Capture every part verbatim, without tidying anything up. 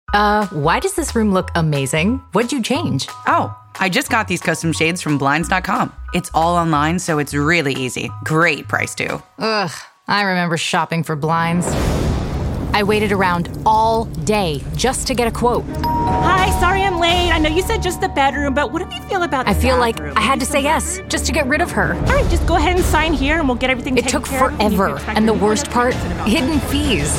Uh, why does this room look amazing? What'd you change? Oh, I just got these custom shades from Blinds dot com. It's all online, so it's really easy. Great price, too. Ugh, I remember shopping for blinds. I waited around all day just to get a quote. Hi, sorry I'm late. I know you said just the bedroom, but what do you feel about the I feel bathroom? like I had to say yes just to get rid of her. All right, just go ahead and sign here and we'll get everything It taken took care of. forever, and the worst part, hidden fees.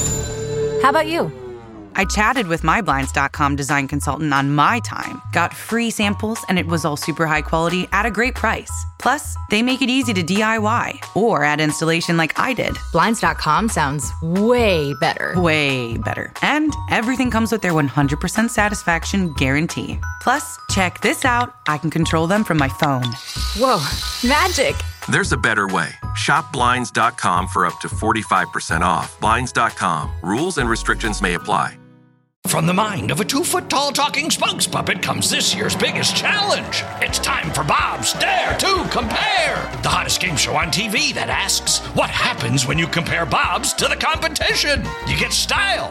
How about you? I chatted with my Blinds dot com design consultant on my time, got free samples, and it was all super high quality at a great price. Plus, they make it easy to D I Y or add installation like I did. Blinds dot com sounds way better. Way better. And everything comes with their one hundred percent satisfaction guarantee. Plus, check this out. I can control them from my phone. Whoa, magic. There's a better way. Shop Blinds dot com for up to forty-five percent off. Blinds dot com. Rules and restrictions may apply. From the mind of a two-foot-tall talking spokes puppet comes this year's biggest challenge. It's time for Bob's Dare to Compare, the hottest game show on T V that asks, what happens when you compare Bob's to the competition? You get style.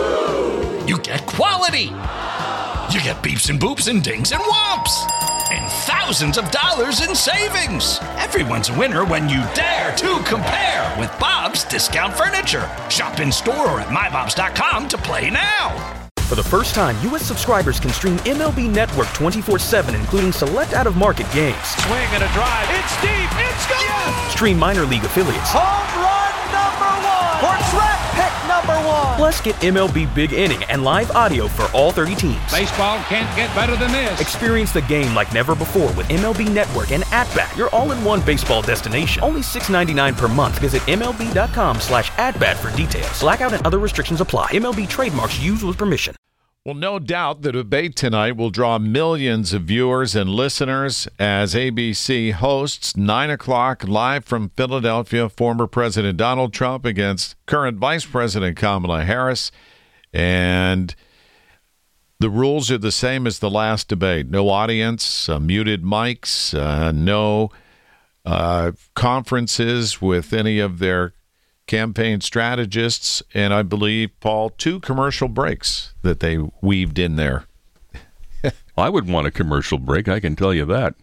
You get quality. You get beeps and boops and dings and whomps. And thousands of dollars in savings. Everyone's a winner when you dare to compare with Bob's Discount Furniture. Shop in store or at my bobs dot com to play now. For the first time, U S subscribers can stream M L B Network twenty-four seven, including select out-of-market games. Swing and a drive. It's deep. It's gone. Yes. Stream minor league affiliates. Home run number one. Or draft pick number one. Plus, get M L B Big Inning and live audio for all thirty teams. Baseball can't get better than this. Experience the game like never before with M L B Network and At-Bat, your all-in-one baseball destination. Only six dollars and ninety-nine cents per month. Visit M L B dot com slash at-bat for details. Blackout and other restrictions apply. M L B trademarks used with permission. Well, no doubt the debate tonight will draw millions of viewers and listeners as A B C hosts nine o'clock live from Philadelphia, former President Donald Trump against current Vice President Kamala Harris. And the rules are the same as the last debate. No audience, uh, muted mics, uh, no uh, conferences with any of their campaign strategists, and I believe, Paul, two commercial breaks that they weaved in there. I would want a commercial break, I can tell you that.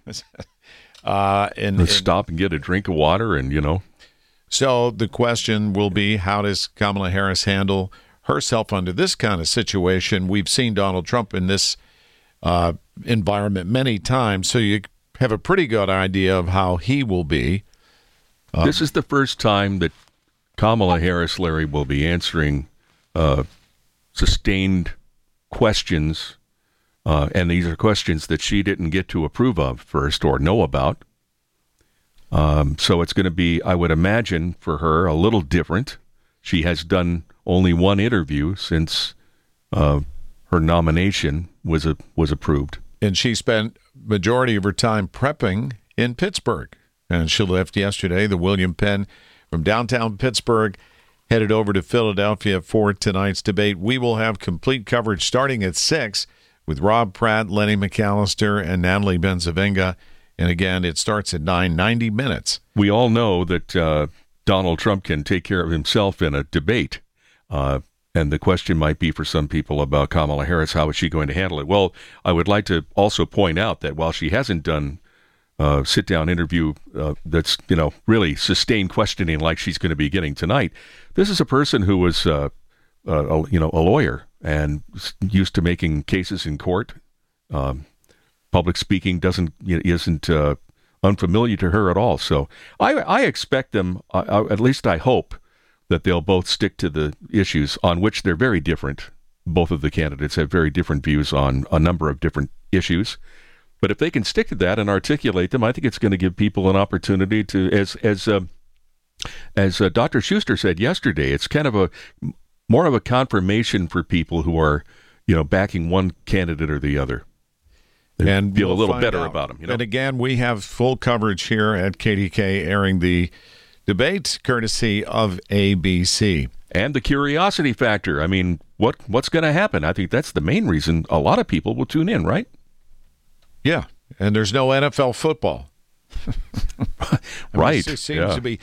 uh, and, Let's and stop and get a drink of water and, you know. So the question will be, how does Kamala Harris handle herself under this kind of situation? We've seen Donald Trump in this uh, environment many times, so you have a pretty good idea of how he will be. Uh, this is the first time that Kamala Harris, Larry, will be answering uh, sustained questions, uh, and these are questions that she didn't get to approve of first or know about. Um, so it's going to be, I would imagine, for her, a little different. She has done only one interview since uh, her nomination was a, was approved. And she spent majority of her time prepping in Pittsburgh. And she left yesterday, the William Penn from downtown Pittsburgh, headed over to Philadelphia for tonight's debate. We will have complete coverage starting at six with Rob Pratt, Lenny McAllister, and Natalie Benzavenga. And again, it starts at nine, ninety minutes. We all know that uh, Donald Trump can take care of himself in a debate. Uh, and the question might be for some people about Kamala Harris, how is she going to handle it? Well, I would like to also point out that while she hasn't done Uh, sit-down interview uh, that's, you know, really sustained questioning like she's going to be getting tonight. This is a person who was, uh, uh, a, you know, a lawyer and used to making cases in court. Um, public speaking doesn't isn't uh, unfamiliar to her at all. So I, I expect them, uh, at least I hope, that they'll both stick to the issues on which they're very different. Both of the candidates have very different views on a number of different issues. But if they can stick to that and articulate them, I think it's going to give people an opportunity to, as as uh, as uh, Doctor Schuster said yesterday, it's kind of a more of a confirmation for people who are, you know, backing one candidate or the other. They and feel we'll a little find better out. about them. You know? And again, we have full coverage here at K D K airing the debate courtesy of A B C. And the curiosity factor. I mean, what what's going to happen? I think that's the main reason a lot of people will tune in, right? Yeah, and there's no N F L football. Right. It seems yeah. to be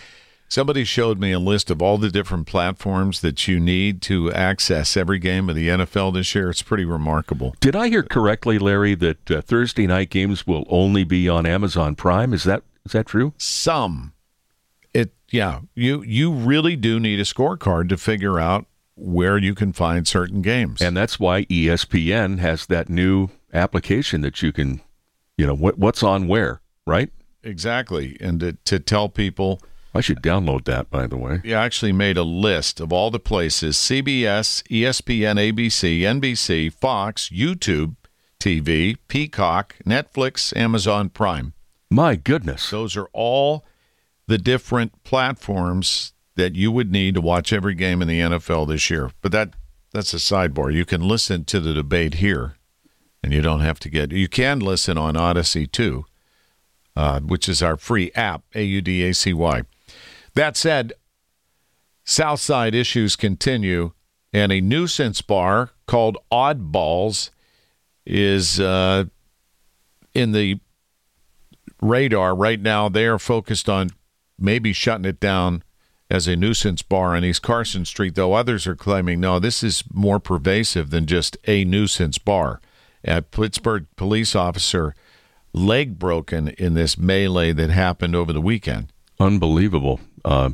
Somebody showed me a list of all the different platforms that you need to access every game of the N F L this year. It's pretty remarkable. Did I hear correctly, Larry, that uh, Thursday night games will only be on Amazon Prime? Is that is that true? Some. It yeah, you you really do need a scorecard to figure out where you can find certain games. And that's why E S P N has that new application that you can, you know, what what's on where, right? Exactly. And to, to tell people, I should download that, by the way. You actually made a list of all the places: C B S, E S P N, A B C, N B C, Fox, YouTube T V, Peacock, Netflix, Amazon Prime. My goodness. Those are all the different platforms that you would need to watch every game in the N F L this year. But that that's a sidebar. You can listen to the debate here, and you don't have to get – you can listen on Odyssey too, uh, which is our free app, A U D A C Y. That said, Southside issues continue, and a nuisance bar called Oddballs is uh, in the radar right now. They are focused on maybe shutting it down as a nuisance bar on East Carson Street, though others are claiming, no, this is more pervasive than just a nuisance bar. A Pittsburgh police officer leg broken in this melee that happened over the weekend. Unbelievable. Uh,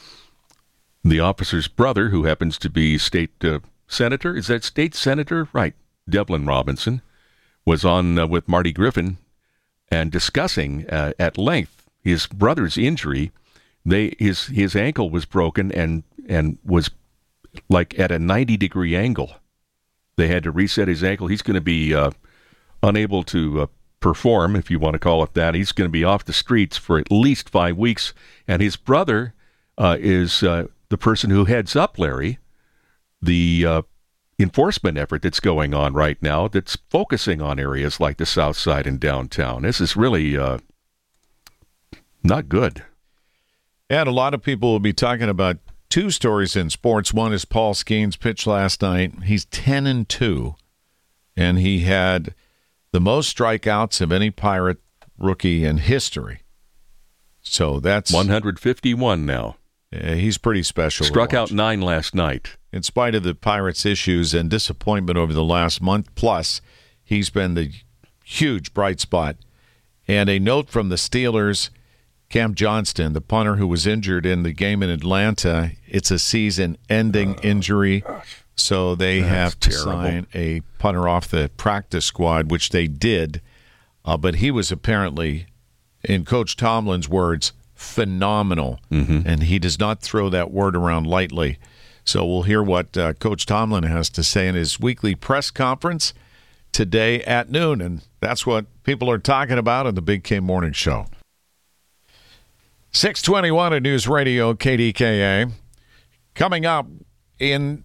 the officer's brother, who happens to be state uh, senator, is that state senator? Right, Devlin Robinson, was on uh, with Marty Griffin and discussing uh, at length his brother's injury. They his his ankle was broken and and was like at a ninety degree angle. They had to reset his ankle. He's going to be uh, unable to uh, perform, if you want to call it that. He's going to be off the streets for at least five weeks. And his brother uh, is uh, the person who heads up, Larry, the uh, enforcement effort that's going on right now that's focusing on areas like the South Side and downtown. This is really uh, not good. And a lot of people will be talking about two stories in sports. One is Paul Skeens pitched last night. He's ten and two, and he had the most strikeouts of any Pirate rookie in history. So that's one hundred fifty-one now. Uh, he's pretty special. Struck out nine last night. In spite of the Pirates' issues and disappointment over the last month plus, he's been the huge bright spot. And a note from the Steelers, Cam Johnston, the punter who was injured in the game in Atlanta, it's a season-ending uh, injury, so they have to terrible. sign a punter off the practice squad, which they did. Uh, but he was apparently, in Coach Tomlin's words, phenomenal, mm-hmm. and he does not throw that word around lightly. So we'll hear what uh, Coach Tomlin has to say in his weekly press conference today at noon, and that's what people are talking about on the Big K Morning Show. six twenty-one at News Radio K D K A. Coming up in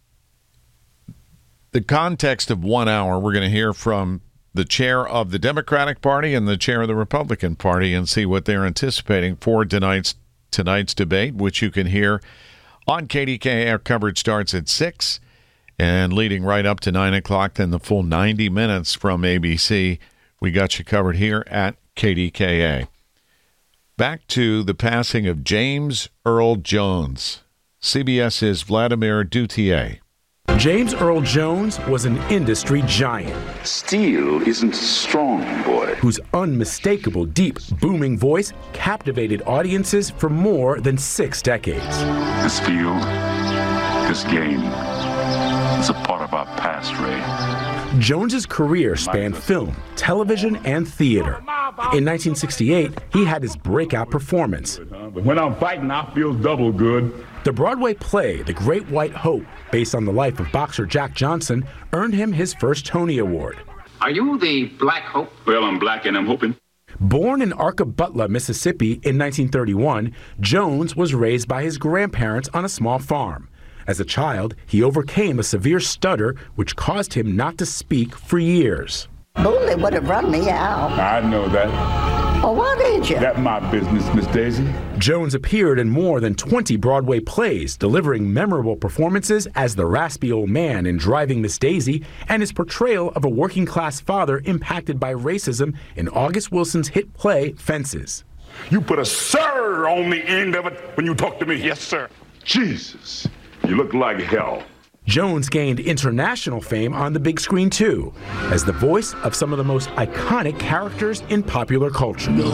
the context of one hour, we're going to hear from the chair of the Democratic Party and the chair of the Republican Party and see what they're anticipating for tonight's tonight's debate, which you can hear on K D K A. Our coverage starts at six and leading right up to nine o'clock, then the full ninety minutes from A B C. We got you covered here at K D K A. Back to the passing of James Earl Jones, CBS's Vladimir Duthiers. James Earl Jones was an industry giant. Steel isn't strong, boy. Whose unmistakable, deep, booming voice captivated audiences for more than six decades. This field, this game, is a part of our past, Ray. Jones's career spanned film, television, and theater. In nineteen sixty-eight, he had his breakout performance. When I'm fighting, I feel double good. The Broadway play, The Great White Hope, based on the life of boxer Jack Johnson, earned him his first Tony Award. Are you the Black Hope? Well, I'm black and I'm hoping. Born in Arkabutla, Mississippi in nineteen thirty-one, Jones was raised by his grandparents on a small farm. As a child, he overcame a severe stutter, which caused him not to speak for years. Bully would have run me out. I know that. Well, why did you? That's my business, Miss Daisy. Jones appeared in more than twenty Broadway plays, delivering memorable performances as the raspy old man in Driving Miss Daisy and his portrayal of a working-class father impacted by racism in August Wilson's hit play, Fences. You put a sir on the end of it when you talk to me. Yes, sir. Jesus, you look like hell. Jones gained international fame on the big screen, too, as the voice of some of the most iconic characters in popular culture. No,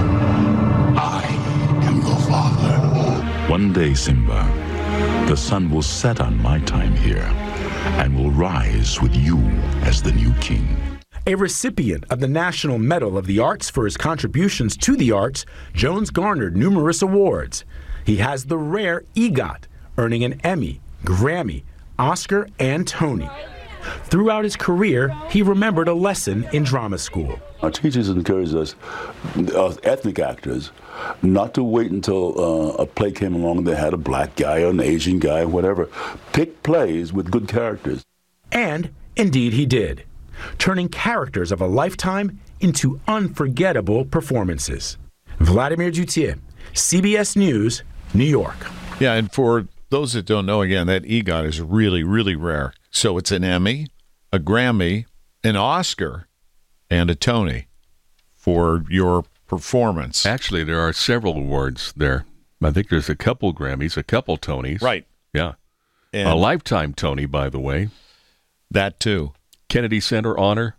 I am your father. One day, Simba, the sun will set on my time here and will rise with you as the new king. A recipient of the National Medal of the Arts for his contributions to the arts, Jones garnered numerous awards. He has the rare EGOT, earning an Emmy, Grammy, Oscar, and Tony. Throughout his career, he remembered a lesson in drama school. Our teachers encouraged us, us ethnic actors, not to wait until uh, a play came along that had a black guy or an Asian guy or whatever. Pick plays with good characters. And indeed he did, turning characters of a lifetime into unforgettable performances. Vladimir Duthiers, C B S News, New York. Yeah, and for those that don't know, again, that EGOT is really, really rare. So it's an Emmy, a Grammy, an Oscar, and a Tony for your performance. Actually, there are several awards there. I think there's a couple Grammys, a couple Tonys. Right. Yeah. And a Lifetime Tony, by the way. That, too. Kennedy Center Honor.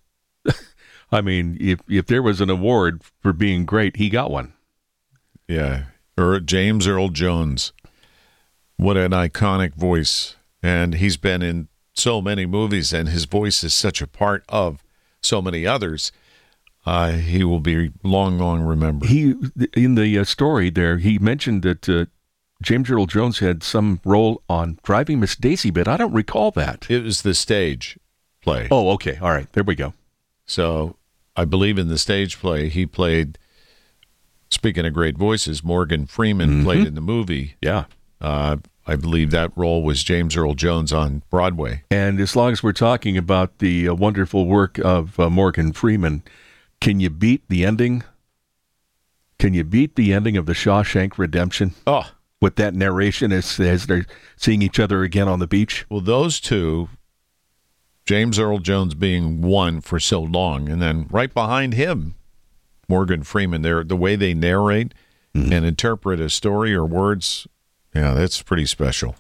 I mean, if if there was an award for being great, he got one. Yeah. Or James Earl Jones. What an iconic voice. And he's been in so many movies, and his voice is such a part of so many others. Uh, he will be long, long remembered. He, in the uh, story there, he mentioned that uh, James Earl Jones had some role on Driving Miss Daisy, but I don't recall that. It was the stage play. Oh, okay. All right. There we go. So I believe in the stage play, he played, speaking of great voices, Morgan Freeman mm-hmm. played in the movie. Yeah. Uh, I believe that role was James Earl Jones on Broadway. And as long as we're talking about the uh, wonderful work of uh, Morgan Freeman, can you beat the ending? Can you beat the ending of The Shawshank Redemption? Oh. With that narration as, as they're seeing each other again on the beach? Well, those two, James Earl Jones being one for so long, and then right behind him, Morgan Freeman, they're, the way they narrate mm-hmm. and interpret a story or words, yeah, that's pretty special.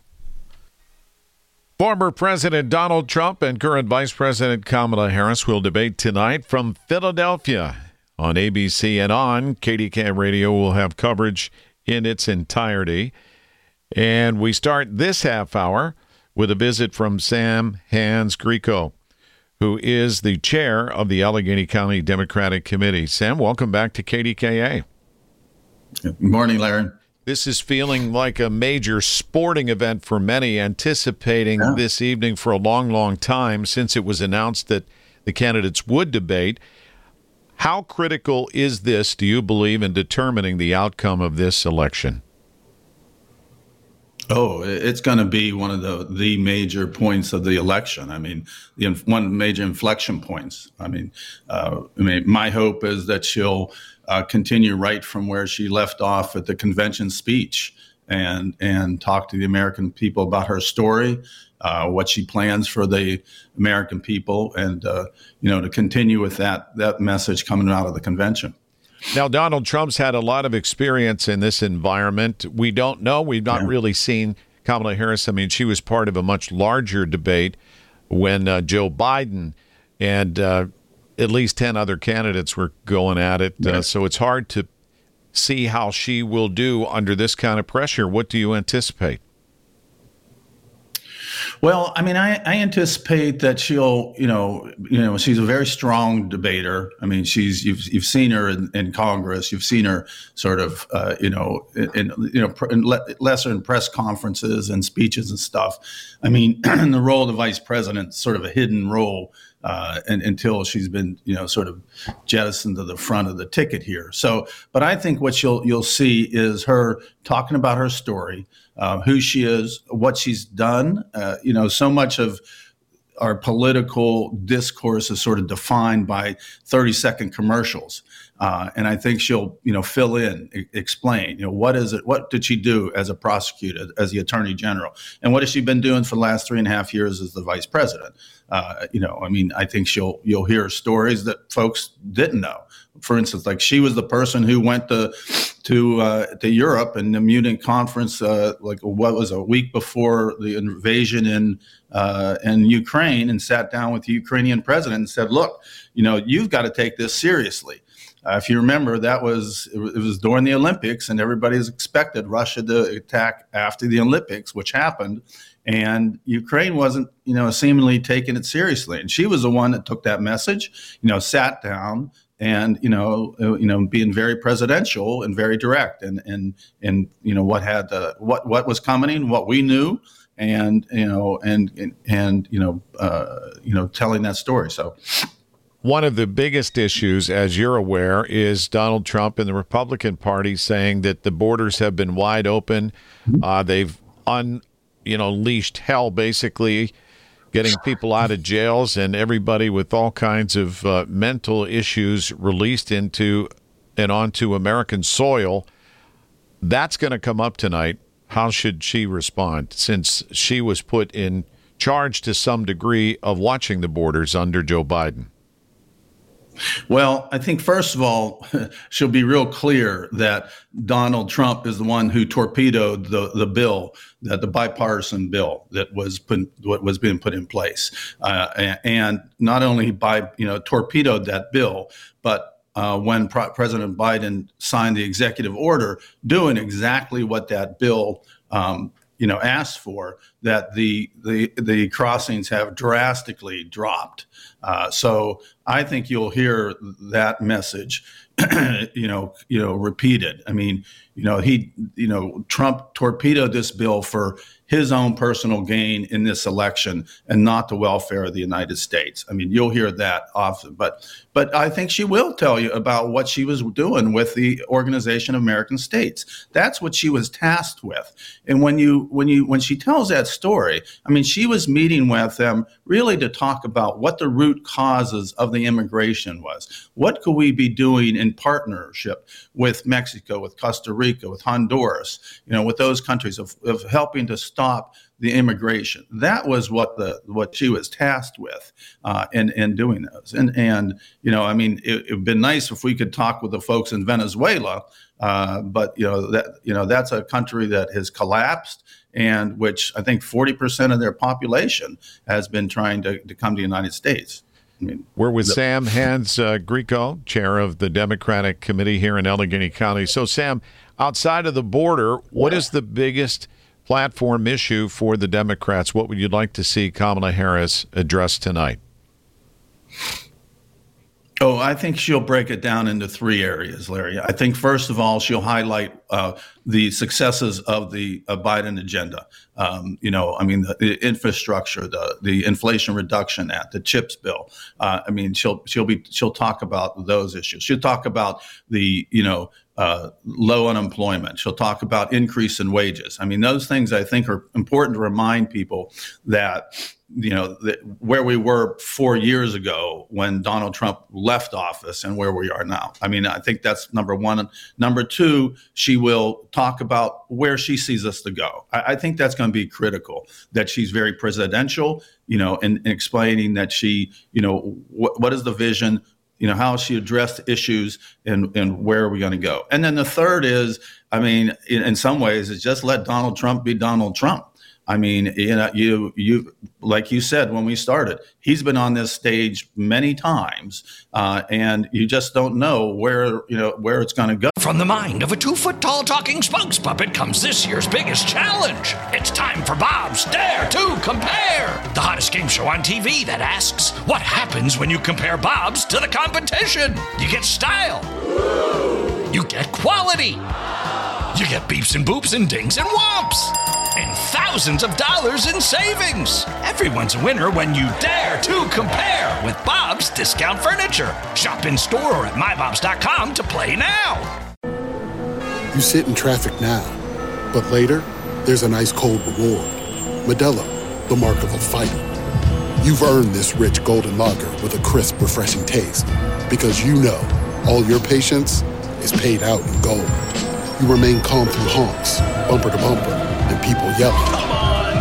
Former President Donald Trump and current Vice President Kamala Harris will debate tonight from Philadelphia on A B C and on K D K A Radio. Will have coverage in its entirety. And we start this half hour with a visit from Sam Hans-Greco, who is the chair of the Allegheny County Democratic Committee. Sam, welcome back to K D K A. Good morning, Larry. This is feeling like a major sporting event for many, anticipating yeah. this evening for a long, long time since it was announced that the candidates would debate. How critical is this, do you believe, in determining the outcome of this election? Oh, it's going to be one of the, the major points of the election. I mean, the one major inflection points. I mean, uh, I mean, my hope is that she'll uh, continue right from where she left off at the convention speech and and talk to the American people about her story, uh, what she plans for the American people, and uh, you know, to continue with that that message coming out of the convention. Now, Donald Trump's had a lot of experience in this environment. We don't know. We've not yeah. really seen Kamala Harris. I mean, she was part of a much larger debate when uh, Joe Biden and uh, at least ten other candidates were going at it. Yeah. Uh, so it's hard to see how she will do under this kind of pressure. What do you anticipate? Well, I mean, I, I anticipate that she'll, you know, you know, she's a very strong debater. I mean, she's you've you've seen her in, in Congress, you've seen her sort of, uh, you know, in you know, in le- lesser in press conferences and speeches and stuff. I mean, in the role of the vice president, sort of a hidden role. Uh, and, until she's been, you know, sort of jettisoned to the front of the ticket here. So, but I think what you'll you'll see is her talking about her story, uh, who she is, what she's done. Uh, you know, so much of our political discourse is sort of defined by thirty second commercials. Uh, and I think she'll, you know, fill in, e- explain, you know, what is it? What did she do as a prosecutor, as the attorney general? And what has she been doing for the last three and a half years as the vice president? Uh, you know, I mean, I think she'll you'll hear stories that folks didn't know. For instance, like she was the person who went to to uh, to Europe and the Munich conference, uh, like what was a week before the invasion in uh, in Ukraine, and sat down with the Ukrainian president and said, "Look, you know, you've got to take this seriously." Uh, if you remember, that was it was during the Olympics, and everybody expected Russia to attack after the Olympics, which happened, and Ukraine wasn't, you know, seemingly taking it seriously. And she was the one that took that message, you know, sat down, and you know, uh, you know, being very presidential and very direct, and and and you know what had the, what what was coming, what we knew, and you know, and and, and you know, uh, you know, telling that story. So. One of the biggest issues, as you're aware, is Donald Trump and the Republican Party saying that the borders have been wide open. Uh, they've un, you know, leashed hell, basically, getting people out of jails and everybody with all kinds of uh, mental issues released into and onto American soil. That's going to come up tonight. How should she respond, since she was put in charge to some degree of watching the borders under Joe Biden? Well, I think, first of all, she'll be real clear that Donald Trump is the one who torpedoed the, the bill, that the bipartisan bill that was put, what was being put in place. Uh, and not only by, you know, torpedoed that bill, but uh, when Pro- President Biden signed the executive order doing exactly what that bill um, you know, asked for, that the the the crossings have drastically dropped. Uh, so I think you'll hear that message, you know, you know, repeated. I mean, you know, he, you know, Trump torpedoed this bill for his own personal gain in this election and not the welfare of the United States. I mean, you'll hear that often, but but I think she will tell you about what she was doing with the Organization of American States. That's what she was tasked with. And when you when you when she tells that story, I mean, she was meeting with them really to talk about what the root causes of the immigration was. What could we be doing in partnership with Mexico, with Costa Rica, with Honduras, you know, with those countries of, of helping to stop the immigration. That was what the what she was tasked with uh, in in doing those. And and you know, I mean, it would been nice if we could talk with the folks in Venezuela, uh, but you know that you know that's a country that has collapsed, and which I think forty percent of their population has been trying to, to come to the United States. I mean, We're with the, Sam Hans uh, Grieco, chair of the Democratic Committee here in Allegheny County. So, Sam, outside of the border, what is the biggest platform issue for the Democrats? What would you like to see Kamala Harris address tonight? Oh, I think she'll break it down into three areas, Larry. I think, first of all, she'll highlight uh, the successes of the uh, Biden agenda. Um, you know, I mean, the, the infrastructure, the the Inflation Reduction Act, the CHIPS bill. Uh, I mean, she'll she'll be she'll talk about those issues. She'll talk about the you know uh, low unemployment. She'll talk about increase in wages. I mean, those things I think are important to remind people that. You know, the, where we were four years ago when Donald Trump left office and where we are now. I mean, I think that's number one. Number two, she will talk about where she sees us to go. I, I think that's going to be critical, that she's very presidential, you know, in, in explaining that she, you know, wh- what is the vision, you know, how she addressed issues and, and where are we going to go? And then the third is, I mean, in, in some ways, is just let Donald Trump be Donald Trump. I mean, you know, you you like you said when we started, he's been on this stage many times, uh, and you just don't know where you know where it's going to go. From the mind of a two-foot-tall talking spokes puppet comes this year's biggest challenge. It's time for Bob's Dare to Compare, the hottest game show on T V that asks, what happens when you compare Bob's to the competition? You get style. You get quality. You get beeps and boops and dings and whomps. And thousands of dollars in savings. Everyone's a winner when you dare to compare with Bob's Discount Furniture. Shop in store or at my bobs dot com to play now. You sit in traffic now, but later, there's an ice cold reward. Modelo, the mark of a fighter. You've earned this rich golden lager with a crisp, refreshing taste. Because you know, all your patience is paid out in gold. You remain calm through honks, bumper to bumper, and people yelling. Come on,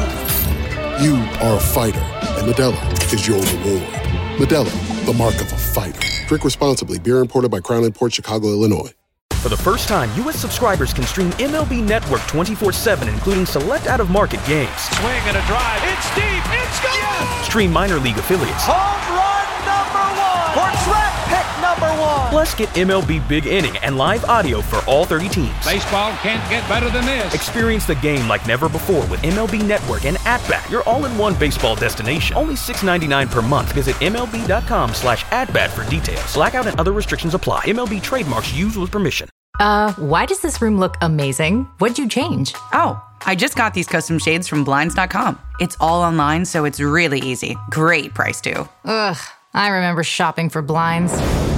move! You are a fighter, and Modelo is your reward. Modelo, the mark of a fighter. Drink responsibly. Beer imported by Crown Imports, Chicago, Illinois. For the first time, U S subscribers can stream M L B Network twenty-four seven, including select out-of-market games. Swing and a drive. It's deep. It's gone. Yes! Stream minor league affiliates. Home run number one. Or draft pick number one. Plus, get M L B Big Inning and live audio for all thirty teams. Baseball can't get better than this. Experience the game like never before with M L B Network and At-Bat, your all-in-one baseball destination. Only six dollars and ninety-nine cents per month. Visit MLB.com slash at-bat for details. Blackout and other restrictions apply. M L B trademarks used with permission. Uh, why does this room look amazing? What'd you change? Oh, I just got these custom shades from Blinds dot com. It's all online, so it's really easy. Great price, too. Ugh, I remember shopping for blinds.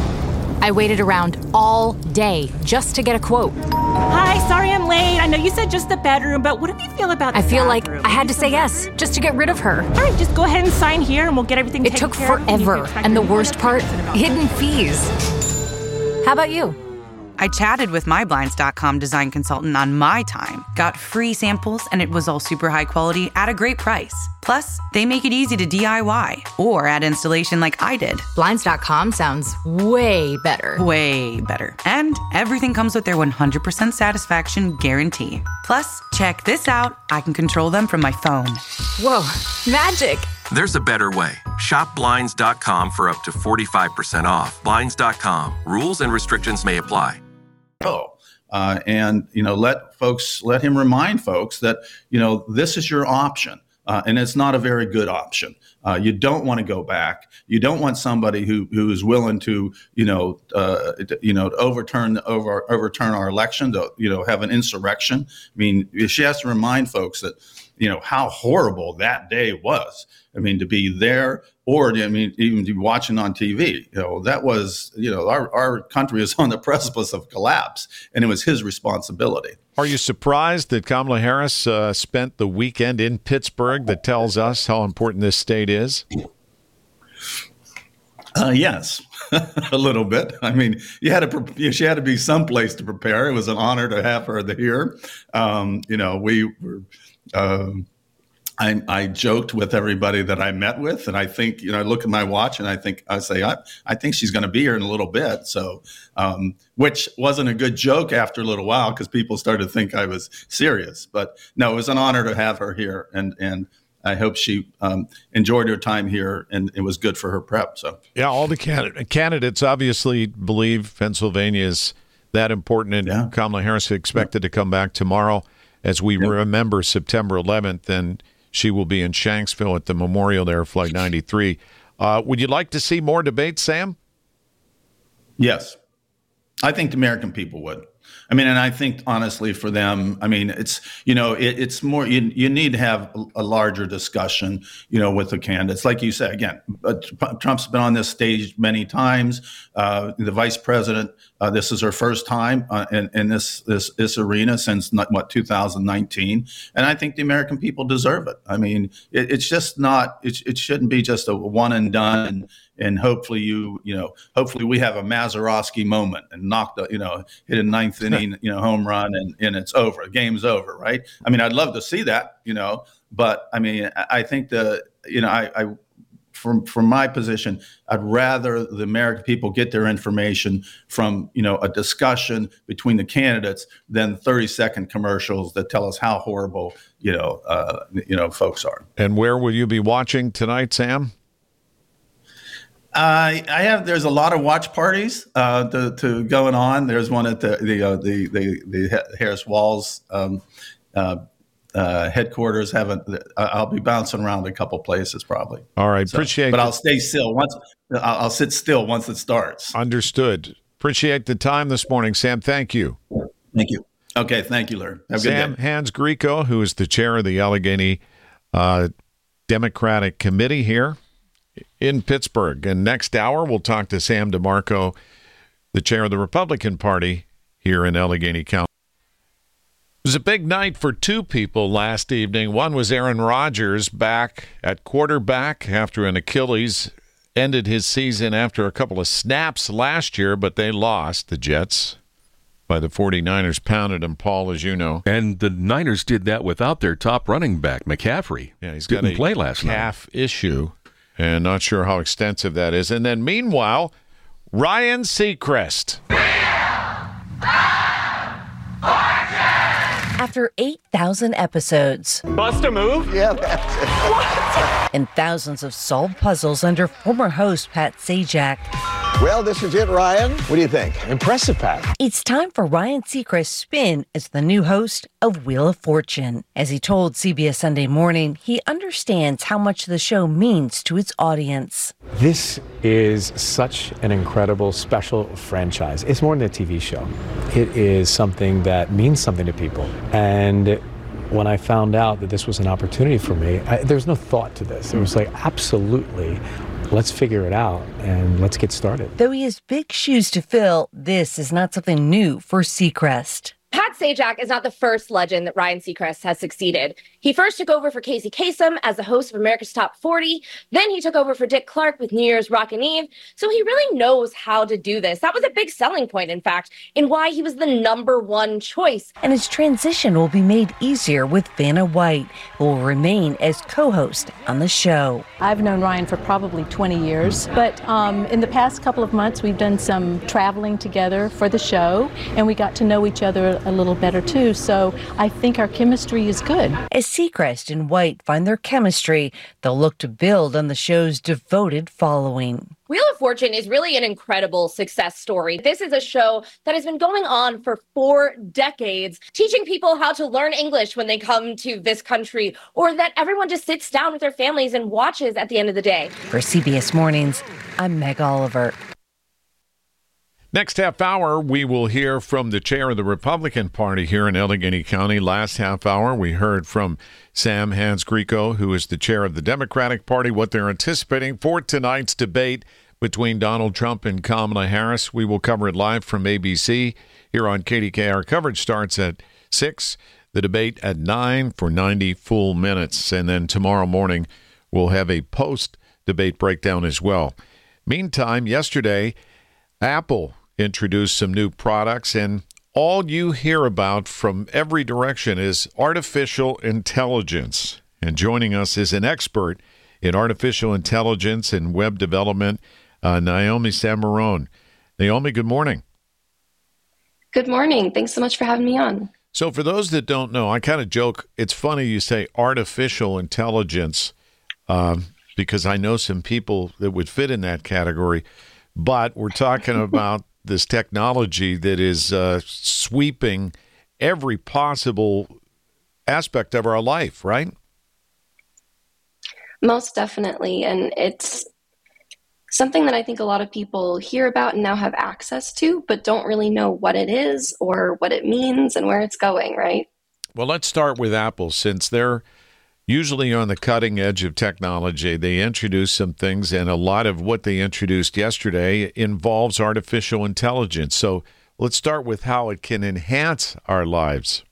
I waited around all day just to get a quote. Hi, sorry I'm late. I know you said just the bedroom, but what do you feel about the I feel bathroom? like I had to say yes, just to get rid of her. All right, just go ahead and sign here and we'll get everything It taken took care of. forever, and the worst part, hidden fees. How about you? I chatted with my Blinds dot com design consultant on my time, got free samples, and it was all super high quality at a great price. Plus, they make it easy to D I Y or add installation like I did. Blinds dot com sounds way better. Way better. And everything comes with their one hundred percent satisfaction guarantee. Plus, check this out. I can control them from my phone. Whoa, magic. There's a better way. Shop Blinds dot com for up to forty-five percent off. Blinds dot com. Rules and restrictions may apply. Oh, uh, and, you know, let folks, let him remind folks that, you know, this is your option. Uh, and it's not a very good option. Uh, you don't want to go back. You don't want somebody who who is willing to, you know, uh, you know, overturn over overturn our election, to, you know, have an insurrection. I mean, she has to remind folks that, you know, how horrible that day was. I mean, to be there, or I mean, even to be watching on T V. You know, that was, you know, our our country is on the precipice of collapse, and it was his responsibility. Are you surprised that Kamala Harris uh, spent the weekend in Pittsburgh? That tells us how important this state is. Uh, yes, a little bit. I mean, you had to. Pre- she had to be someplace to prepare. It was an honor to have her here. Um, you know, we were. Um, I, I joked with everybody that I met with, and I think, you know, I look at my watch and I think, I say, I, I think she's going to be here in a little bit. So, um, which wasn't a good joke after a little while because people started to think I was serious. But no, it was an honor to have her here, and and I hope she um, enjoyed her time here and it was good for her prep. So yeah, all the candid- candidates obviously believe Pennsylvania is that important, and yeah. Kamala Harris is expected yeah. to come back tomorrow as we yeah. remember September eleventh, and she will be in Shanksville at the memorial there, Flight ninety-three. Uh, would you like to see more debates, Sam? Yes. I think the American people would. I mean, and I think, honestly, for them, I mean, it's, you know, it, it's more, you, you need to have a larger discussion, you know, with the candidates. Like you said, again, uh, Trump's been on this stage many times. Uh, the vice president, uh, this is her first time uh, in, in this, this this arena since, what, two thousand nineteen. And I think the American people deserve it. I mean, it, it's just not, it, it shouldn't be just a one and done. And, and hopefully you, you know, hopefully we have a Mazeroski moment and knock the, you know, hit a ninth inning, you know, home run and, and it's over. The game's over, right? I mean, I'd love to see that, you know, but I mean, I think the, you know, I, I from from my position, I'd rather the American people get their information from, you know, a discussion between the candidates than thirty second commercials that tell us how horrible, you know, uh, you know, folks are. And where will you be watching tonight, Sam? Uh, I have. There's a lot of watch parties uh, to, to going on. There's one at the the uh, the, the the Harris Walls um, uh, uh, headquarters. Haven't. I'll be bouncing around a couple places probably. All right, so, appreciate. But the, I'll stay still once. I'll, I'll sit still once it starts. Understood. Appreciate the time this morning, Sam. Thank you. Thank you. Okay, thank you, Larry. Have a Sam good day. Hans Greco, who is the chair of the Allegheny uh, Democratic Committee here in Pittsburgh. And next hour, we'll talk to Sam DeMarco, the chair of the Republican Party here in Allegheny County. It was a big night for two people last evening. One was Aaron Rodgers, back at quarterback after an Achilles, ended his season after a couple of snaps last year, but they lost, the Jets, by the 49ers, pounded them, Paul, as you know. And the Niners did that without their top running back, McCaffrey. Yeah, he's Didn't got a play last calf night. issue. And not sure how extensive that is. And then meanwhile, Ryan Seacrest. After eight thousand episodes. Bust a move? Yeah, that's it. And thousands of solved puzzles under former host Pat Sajak. Well, this is it, Ryan. What do you think? Impressive, Pat. It's time for Ryan Seacrest's spin as the new host of Wheel of Fortune. As he told C B S Sunday Morning, he understands how much the show means to its audience. This is such an incredible, special franchise. It's more than a T V show. It is something that means something to people. And when I found out that this was an opportunity for me, I, there's no thought to this. It was like, absolutely, let's figure it out and let's get started. Though he has big shoes to fill, this is not something new for Seacrest. Pat Sajak is not the first legend that Ryan Seacrest has succeeded. He first took over for Casey Kasem as the host of America's Top forty. Then he took over for Dick Clark with New Year's Rockin' Eve. So he really knows how to do this. That was a big selling point, in fact, in why he was the number one choice. And his transition will be made easier with Vanna White, who will remain as co-host on the show. I've known Ryan for probably twenty years, but um, in the past couple of months, we've done some traveling together for the show, and we got to know each other a little better too. So I think our chemistry is good. As Seacrest and White find their chemistry, they'll look to build on the show's devoted following. Wheel of Fortune is really an incredible success story. This is a show that has been going on for four decades, teaching people how to learn English when they come to this country, or that everyone just sits down with their families and watches at the end of the day. For C B S Mornings, I'm Meg Oliver. Next half hour, we will hear from the chair of the Republican Party here in Allegheny County. Last half hour, we heard from Sam Hans-Greco, who is the chair of the Democratic Party, what they're anticipating for tonight's debate between Donald Trump and Kamala Harris. We will cover it live from A B C here on K D K. Our coverage starts at six, the debate at nine for ninety full minutes. And then tomorrow morning, we'll have a post-debate breakdown as well. Meantime, yesterday, Apple introduced some new products, and all you hear about from every direction is artificial intelligence. And joining us is an expert in artificial intelligence and web development, uh, Naomi Samarone. Naomi, good morning. Good morning. Thanks so much for having me on. So for those that don't know, I kind of joke, it's funny you say artificial intelligence, um, because I know some people that would fit in that category, but we're talking about this technology that is uh, sweeping every possible aspect of our life, right? Most definitely. And it's something that I think a lot of people hear about and now have access to, but don't really know what it is or what it means and where it's going, right? Well, let's start with Apple, since they're usually on the cutting edge of technology. They introduce some things, and a lot of what they introduced yesterday involves artificial intelligence. So let's start with how it can enhance our lives.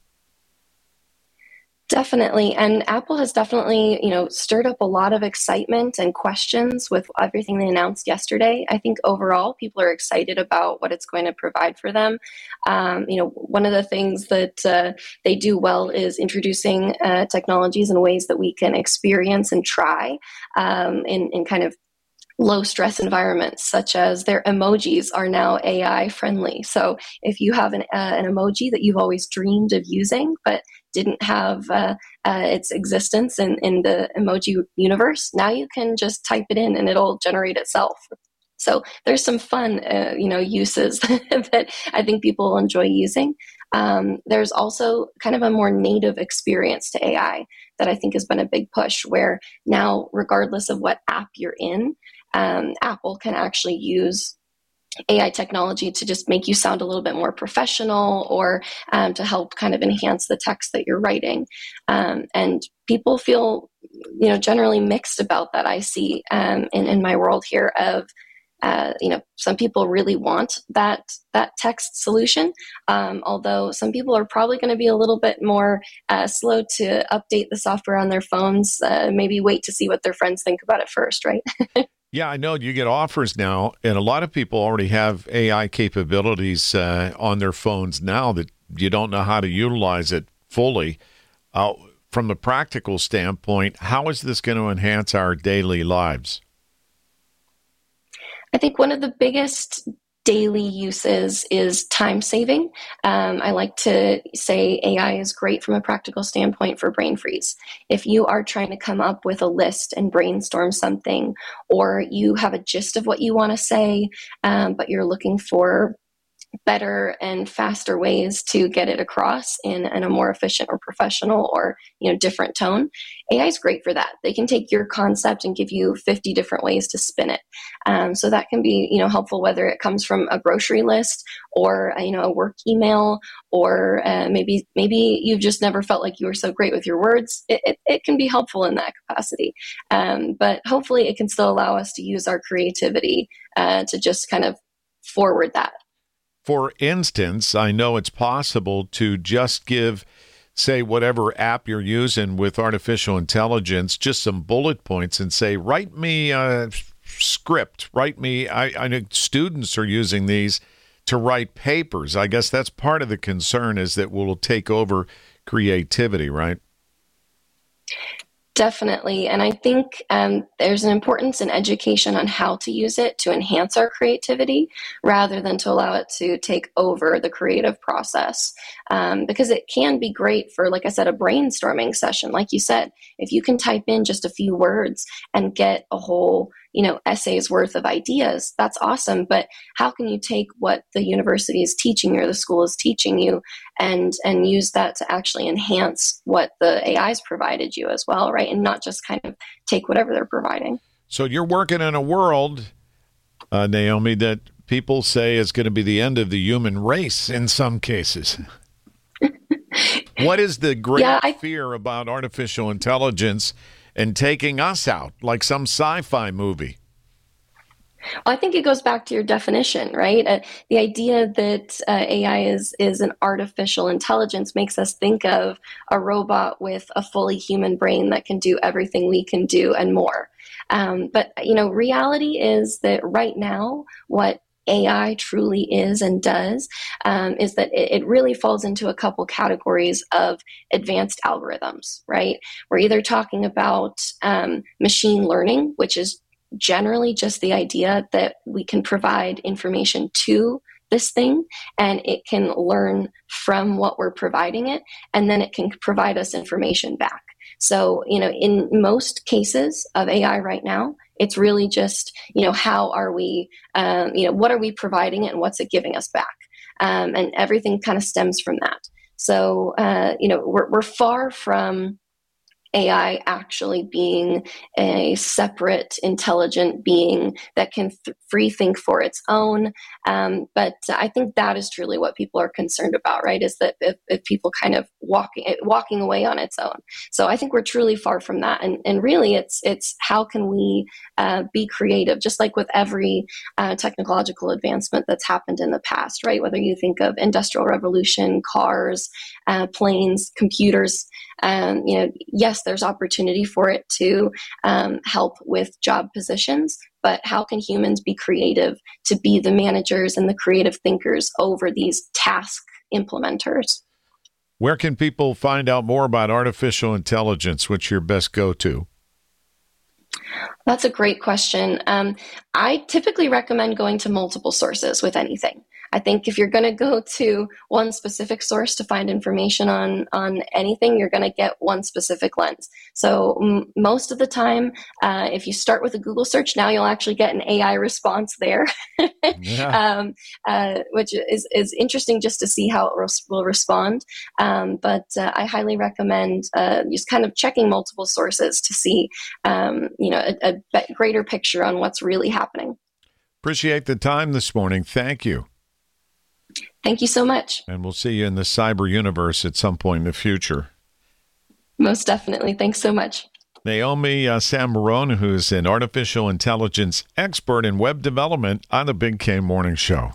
Definitely. And Apple has definitely, you know, stirred up a lot of excitement and questions with everything they announced yesterday. I think overall people are excited about what it's going to provide for them. Um, you know, one of the things that uh, they do well is introducing uh, technologies in ways that we can experience and try um, in, in kind of low stress environments, such as their emojis are now A I friendly. So if you have an, uh, an emoji that you've always dreamed of using, but didn't have uh, uh, its existence in, in the emoji universe, now you can just type it in and it'll generate itself. So there's some fun, uh, you know, uses that I think people will enjoy using. Um, there's also kind of a more native experience to A I that I think has been a big push, where now, regardless of what app you're in, um, Apple can actually use A I technology to just make you sound a little bit more professional, or um, to help kind of enhance the text that you're writing. Um, and people feel, you know, generally mixed about that. I see um, in, in my world here of, uh, you know, some people really want that that text solution, um, although some people are probably going to be a little bit more uh, slow to update the software on their phones, uh, maybe wait to see what their friends think about it first, right? Yeah, I know you get offers now, and a lot of people already have A I capabilities uh, on their phones now that you don't know how to utilize it fully. Uh, from a practical standpoint, how is this going to enhance our daily lives? I think one of the biggest daily uses is time saving. Um, I like to say A I is great from a practical standpoint for brain freeze. If you are trying to come up with a list and brainstorm something, or you have a gist of what you want to say, um, but you're looking for better and faster ways to get it across in, in a more efficient or professional or, you know, different tone, A I is great for that. They can take your concept and give you fifty different ways to spin it. Um, so that can be, you know, helpful whether it comes from a grocery list or, uh, you know, a work email, or uh, maybe maybe you've just never felt like you were so great with your words. It, it, it can be helpful in that capacity. Um, but hopefully it can still allow us to use our creativity uh, to just kind of forward that. For instance, I know it's possible to just give, say, whatever app you're using with artificial intelligence, just some bullet points and say, write me a script, write me, I, I know students are using these to write papers. I guess that's part of the concern, is that we'll take over creativity, right? Definitely. And I think um, there's an importance in education on how to use it to enhance our creativity rather than to allow it to take over the creative process. Um, because it can be great for, like I said, a brainstorming session. Like you said, if you can type in just a few words and get a whole, you know, essays worth of ideas, that's awesome. But how can you take what the university is teaching you or the school is teaching you and and use that to actually enhance what the A I's provided you as well, right? And not just kind of take whatever they're providing. So you're working in a world, uh, Naomi, that people say is going to be the end of the human race in some cases. What is the great yeah, I- fear about artificial intelligence and taking us out, like some sci-fi movie? Well, I think it goes back to your definition, right? Uh, the idea that uh, A I is is an artificial intelligence makes us think of a robot with a fully human brain that can do everything we can do and more. Um, but, you know, reality is that right now, what A I truly is and does um, is that it, it really falls into a couple categories of advanced algorithms, right? We're either talking about um, machine learning, which is generally just the idea that we can provide information to this thing and it can learn from what we're providing it, and then it can provide us information back. So, you know, in most cases of A I right now, it's really just, you know, how are we, um, you know, what are we providing it and what's it giving us back? Um, and everything kind of stems from that. So, uh, you know, we're, we're far from A I actually being a separate, intelligent being that can th- free think for its own. Um, but I think that is truly what people are concerned about, right? Is that if, if people kind of walking walking away on its own. So I think we're truly far from that. And, and really, it's it's how can we uh, be creative, just like with every uh, technological advancement that's happened in the past, right? Whether you think of industrial revolution, cars, uh, planes, computers. Um, you know, yes, there's opportunity for it to um, help with job positions, but how can humans be creative to be the managers and the creative thinkers over these task implementers? Where can people find out more about artificial intelligence? What's your best go-to? That's a great question. Um, I typically recommend going to multiple sources with anything. I think if you're going to go to one specific source to find information on, on anything, you're going to get one specific lens. So m- most of the time, uh, if you start with a Google search, now you'll actually get an A I response there, yeah. um, uh, which is, is interesting just to see how it res- will respond. Um, but uh, I highly recommend uh, just kind of checking multiple sources to see, um, you know, a, a greater picture on what's really happening. Appreciate the time this morning. Thank you. Thank you so much. And we'll see you in the cyber universe at some point in the future. Most definitely. Thanks so much. Naomi uh, Sammarone, who's an artificial intelligence expert in web development on the Big K Morning Show.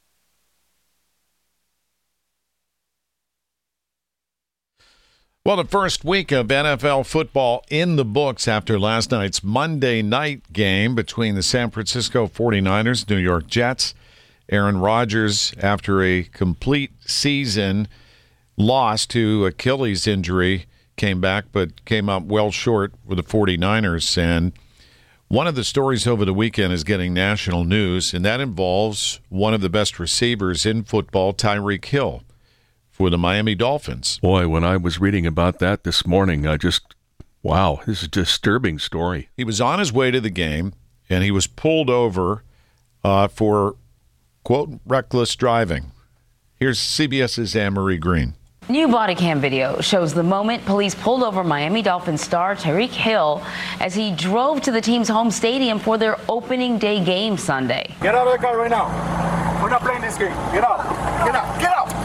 Well, the first week of N F L football in the books after last night's Monday night game between the San Francisco forty-niners, New York Jets. Aaron Rodgers, after a complete season loss to Achilles injury, came back but came up well short with the forty-niners. And One of the stories over the weekend is getting national news, and that involves one of the best receivers in football, Tyreek Hill, for the Miami Dolphins. Boy, when I was reading about that this morning, I just, wow, this is a disturbing story. He was on his way to the game, and he was pulled over uh, for, quote, reckless driving. Here's CBS's Anne-Marie Green. New body cam video shows the moment police pulled over Miami Dolphins star Tyreek Hill as he drove to the team's home stadium for their opening day game Sunday. Get out of the car right now. We're not playing this game. Get out. Get out. Get out.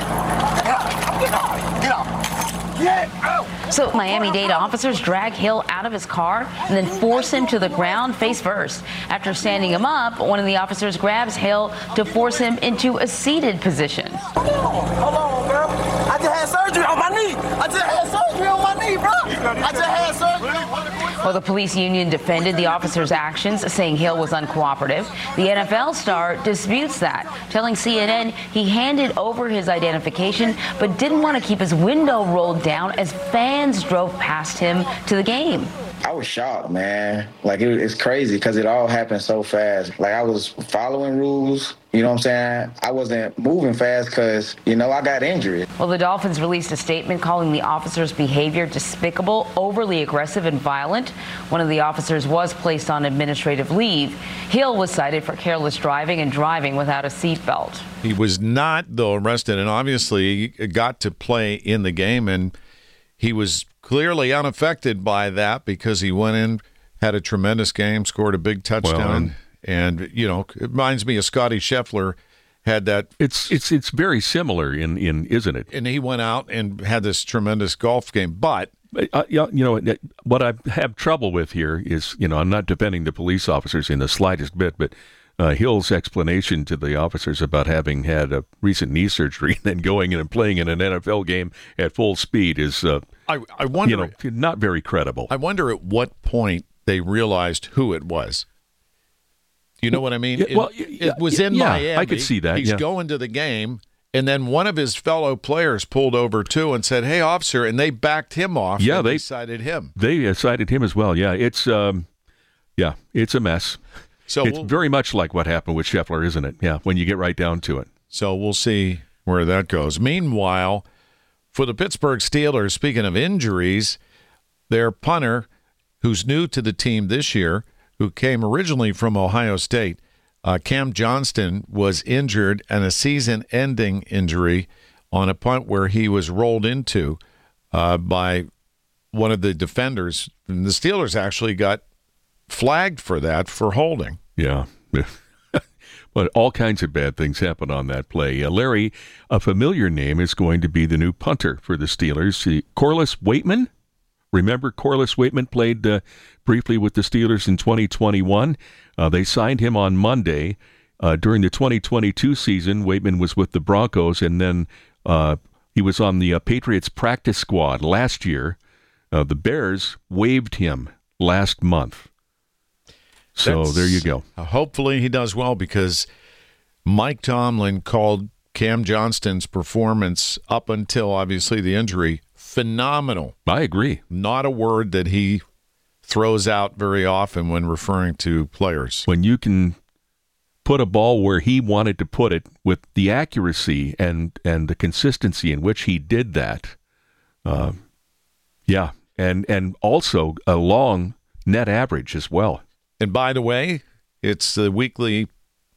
Get out. Get out. Get out. Get out. So Miami-Dade officers drag Hill out of his car and then force him to the ground face first. After standing him up, one of the officers grabs Hill to force him into a seated position. Hold on. Hold on, girl. I just had surgery on my knee. I just had surgery on my knee, bro. I just had surgery. Well, the police union defended the officer's actions, saying Hill was uncooperative. The N F L star disputes that, telling C N N he handed over his identification but didn't want to keep his window rolled down as fans drove past him to the game. I was shocked, man. Like, it, it's crazy because it all happened so fast. Like, I was following rules, you know what I'm saying? I wasn't moving fast because, you know, I got injured. Well, the Dolphins released a statement calling the officer's behavior despicable, overly aggressive, and violent. One of the officers was placed on administrative leave. Hill was cited for careless driving and driving without a seatbelt. He was not, though, arrested, and obviously got to play in the game, and he was clearly unaffected by that because he went in, had a tremendous game, scored a big touchdown, well, and, and you know, it reminds me of Scotty Scheffler had that. It's it's it's very similar in, in isn't it? And he went out and had this tremendous golf game, but uh, you know what I have trouble with here is, you know, I'm not defending the police officers in the slightest bit, but Uh, Hill's explanation to the officers about having had a recent knee surgery and then going in and playing in an N F L game at full speed is, uh, I, I wonder, you know, not very credible. I wonder at what point they realized who it was. You know what I mean? Yeah, well, it, yeah, it was in yeah, Miami. I could see that. He's yeah. going to the game, and then one of his fellow players pulled over too and said, "Hey, officer," and they backed him off. Yeah, and they cited him. They cited him as well. Yeah, it's um, yeah, it's a mess. So it's we'll, very much like what happened with Scheffler, isn't it? Yeah, when you get right down to it. So we'll see where that goes. Meanwhile, for the Pittsburgh Steelers, speaking of injuries, their punter, who's new to the team this year, who came originally from Ohio State, uh, Cam Johnston, was injured and a season-ending injury on a punt where he was rolled into uh, by one of the defenders. And the Steelers actually got flagged for that, for holding. Yeah. But all kinds of bad things happen on that play. Uh, Larry, a familiar name is going to be the new punter for the Steelers. Uh, Corliss Waitman. Remember, Corliss Waitman played uh, briefly with the Steelers in twenty twenty-one. Uh, they signed him on Monday. Uh, during the twenty twenty-two season, Waitman was with the Broncos, and then uh, he was on the uh, Patriots practice squad last year. Uh, the Bears waived him last month. So That's, there you go. Uh, hopefully he does well, because Mike Tomlin called Cam Johnston's performance up until, obviously, the injury phenomenal. I agree. Not a word that he throws out very often when referring to players. When you can put a ball where he wanted to put it with the accuracy and, and the consistency in which he did that, uh, yeah, and and also a long net average as well. And by the way, it's the weekly.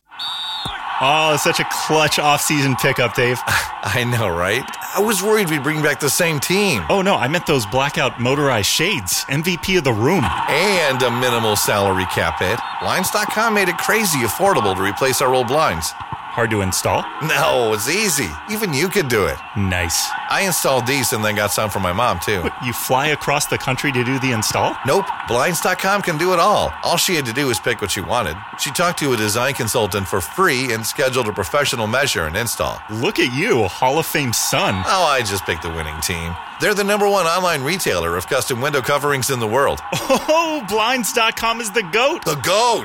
Oh, such a clutch off-season pickup, Dave. I know, right? I was worried we'd bring back the same team. Oh, no, I meant those blackout motorized shades. M V P of the room. And a minimal salary cap hit. Blinds dot com made it crazy affordable to replace our old blinds. Hard to install? No, it's easy. Even you could do it. Nice. I installed these and then got some for my mom, too. What, you fly across the country to do the install? Nope. Blinds dot com can do it all. All she had to do was pick what she wanted. She talked to a design consultant for free and scheduled a professional measure and install. Look at you, Hall of Fame son. Oh, I just picked the winning team. They're the number one online retailer of custom window coverings in the world. Oh, Blinds dot com is the GOAT. The GOAT!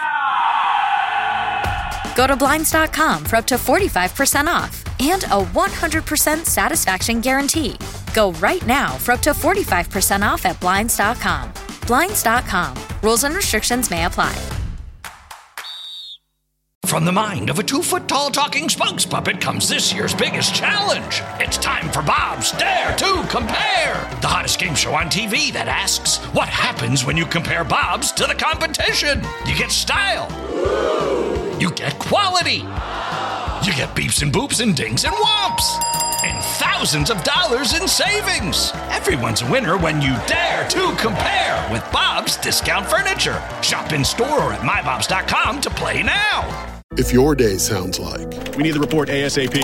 Go to Blinds dot com for up to forty-five percent off and a one hundred percent satisfaction guarantee. Go right now for up to forty-five percent off at Blinds dot com. Blinds dot com. Rules and restrictions may apply. From the mind of a two-foot-tall talking spokes puppet comes this year's biggest challenge. It's time for Bob's Dare to Compare, the hottest game show on T V that asks, what happens when you compare Bob's to the competition? You get style. You get quality. You get beeps and boops and dings and whomps. And thousands of dollars in savings. Everyone's a winner when you dare to compare with Bob's Discount Furniture. Shop in store or at my bobs dot com to play now. If your day sounds like, we need the report ASAP.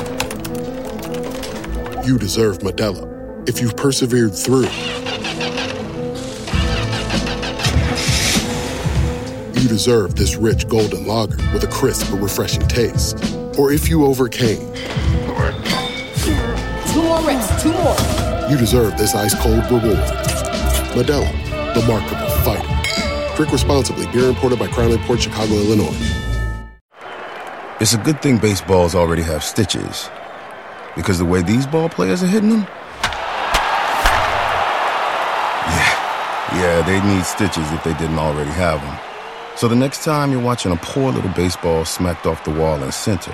You deserve Modelo. If you've persevered through, you deserve this rich golden lager with a crisp but refreshing taste. Or if you overcame. Two more reps, two more. You deserve this ice-cold reward. Modelo, the Remarkable Fighter. Drink responsibly. Beer imported by Crown Imports, Chicago, Illinois. It's a good thing baseballs already have stitches. Because the way these ball players are hitting them? Yeah, yeah, they'd need stitches if they didn't already have them. So the next time you're watching a poor little baseball smacked off the wall in center,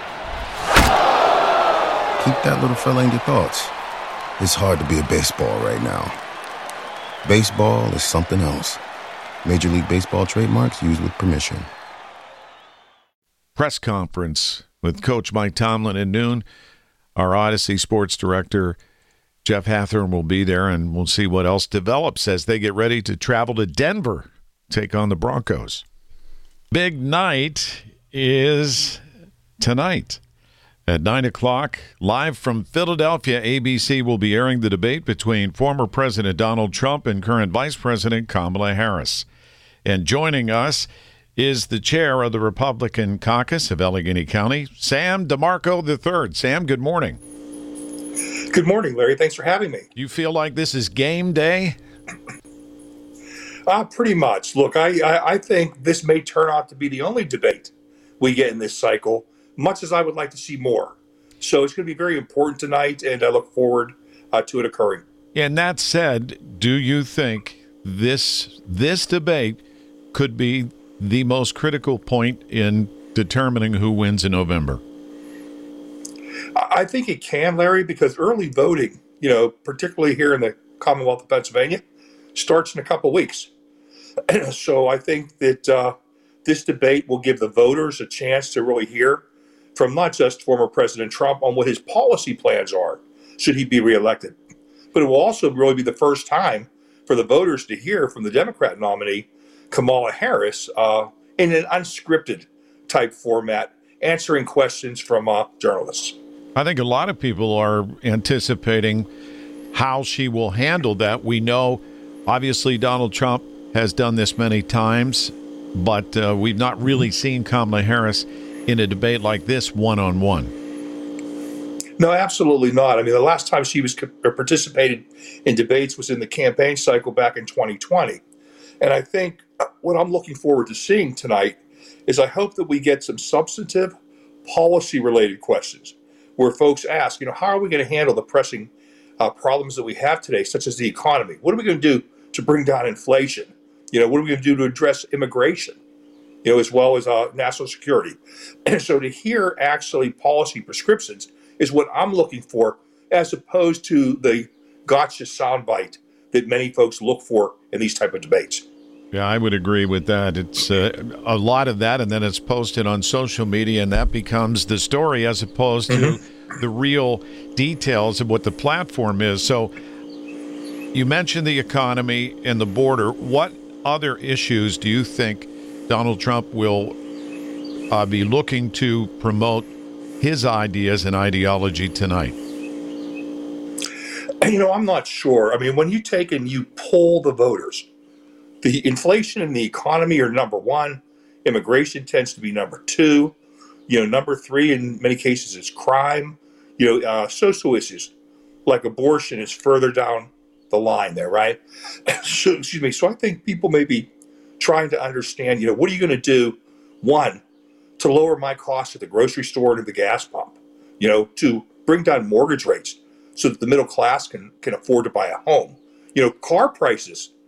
keep that little fella in your thoughts. It's hard to be a baseball right now. Baseball is something else. Major League Baseball trademarks used with permission. Press conference with Coach Mike Tomlin at noon. Our Odyssey sports director, Jeff Hathhorn, will be there, and we'll see what else develops as they get ready to travel to Denver, take on the Broncos. Big night is tonight at nine o'clock. Live from Philadelphia, A B C will be airing the debate between former President Donald Trump and current Vice President Kamala Harris. And joining us is the chair of the Republican caucus of Allegheny County, Sam DeMarco the third. Sam, good morning. Good morning, Larry. Thanks for having me. You feel like this is game day? Uh, pretty much. Look, I, I, I think this may turn out to be the only debate we get in this cycle, much as I would like to see more. So it's going to be very important tonight, and I look forward uh, to it occurring. And that said, do you think this this debate could be the most critical point in determining who wins in November? I think it can, Larry, because early voting, you know, particularly here in the Commonwealth of Pennsylvania, starts in a couple weeks. So I think that uh, this debate will give the voters a chance to really hear from not just former President Trump on what his policy plans are, should he be reelected, but it will also really be the first time for the voters to hear from the Democrat nominee, Kamala Harris, uh, in an unscripted type format, answering questions from uh, journalists. I think a lot of people are anticipating how she will handle that. We know, obviously, Donald Trump has done this many times, but uh, we've not really seen Kamala Harris in a debate like this one-on-one. No, absolutely not. I mean, the last time she was participated in debates was in the campaign cycle back in twenty twenty. And I think what I'm looking forward to seeing tonight is I hope that we get some substantive policy-related questions where folks ask, you know, how are we going to handle the pressing uh, problems that we have today, such as the economy? What are we going to do to bring down inflation? You know, what are we going to do to address immigration, you know, as well as uh, national security? And so to hear actually policy prescriptions is what I'm looking for, as opposed to the gotcha soundbite that many folks look for in these type of debates. Yeah, I would agree with that. It's uh, a lot of that, and then it's posted on social media, and that becomes the story as opposed mm-hmm. to the real details of what the platform is. So you mentioned the economy and the border. What other issues do you think Donald Trump will uh, be looking to promote his ideas and ideology tonight? You know, I'm not sure. I mean, when you take and you poll the voters, the inflation and the economy are number one. Immigration tends to be number two. You know, number three in many cases is crime. You know, uh, social issues like abortion is further down the line there, right? So, excuse me. So I think people may be trying to understand, you know, what are you going to do, one, to lower my costs at the grocery store and at the gas pump, you know, to bring down mortgage rates so that the middle class can, can afford to buy a home. You know, car prices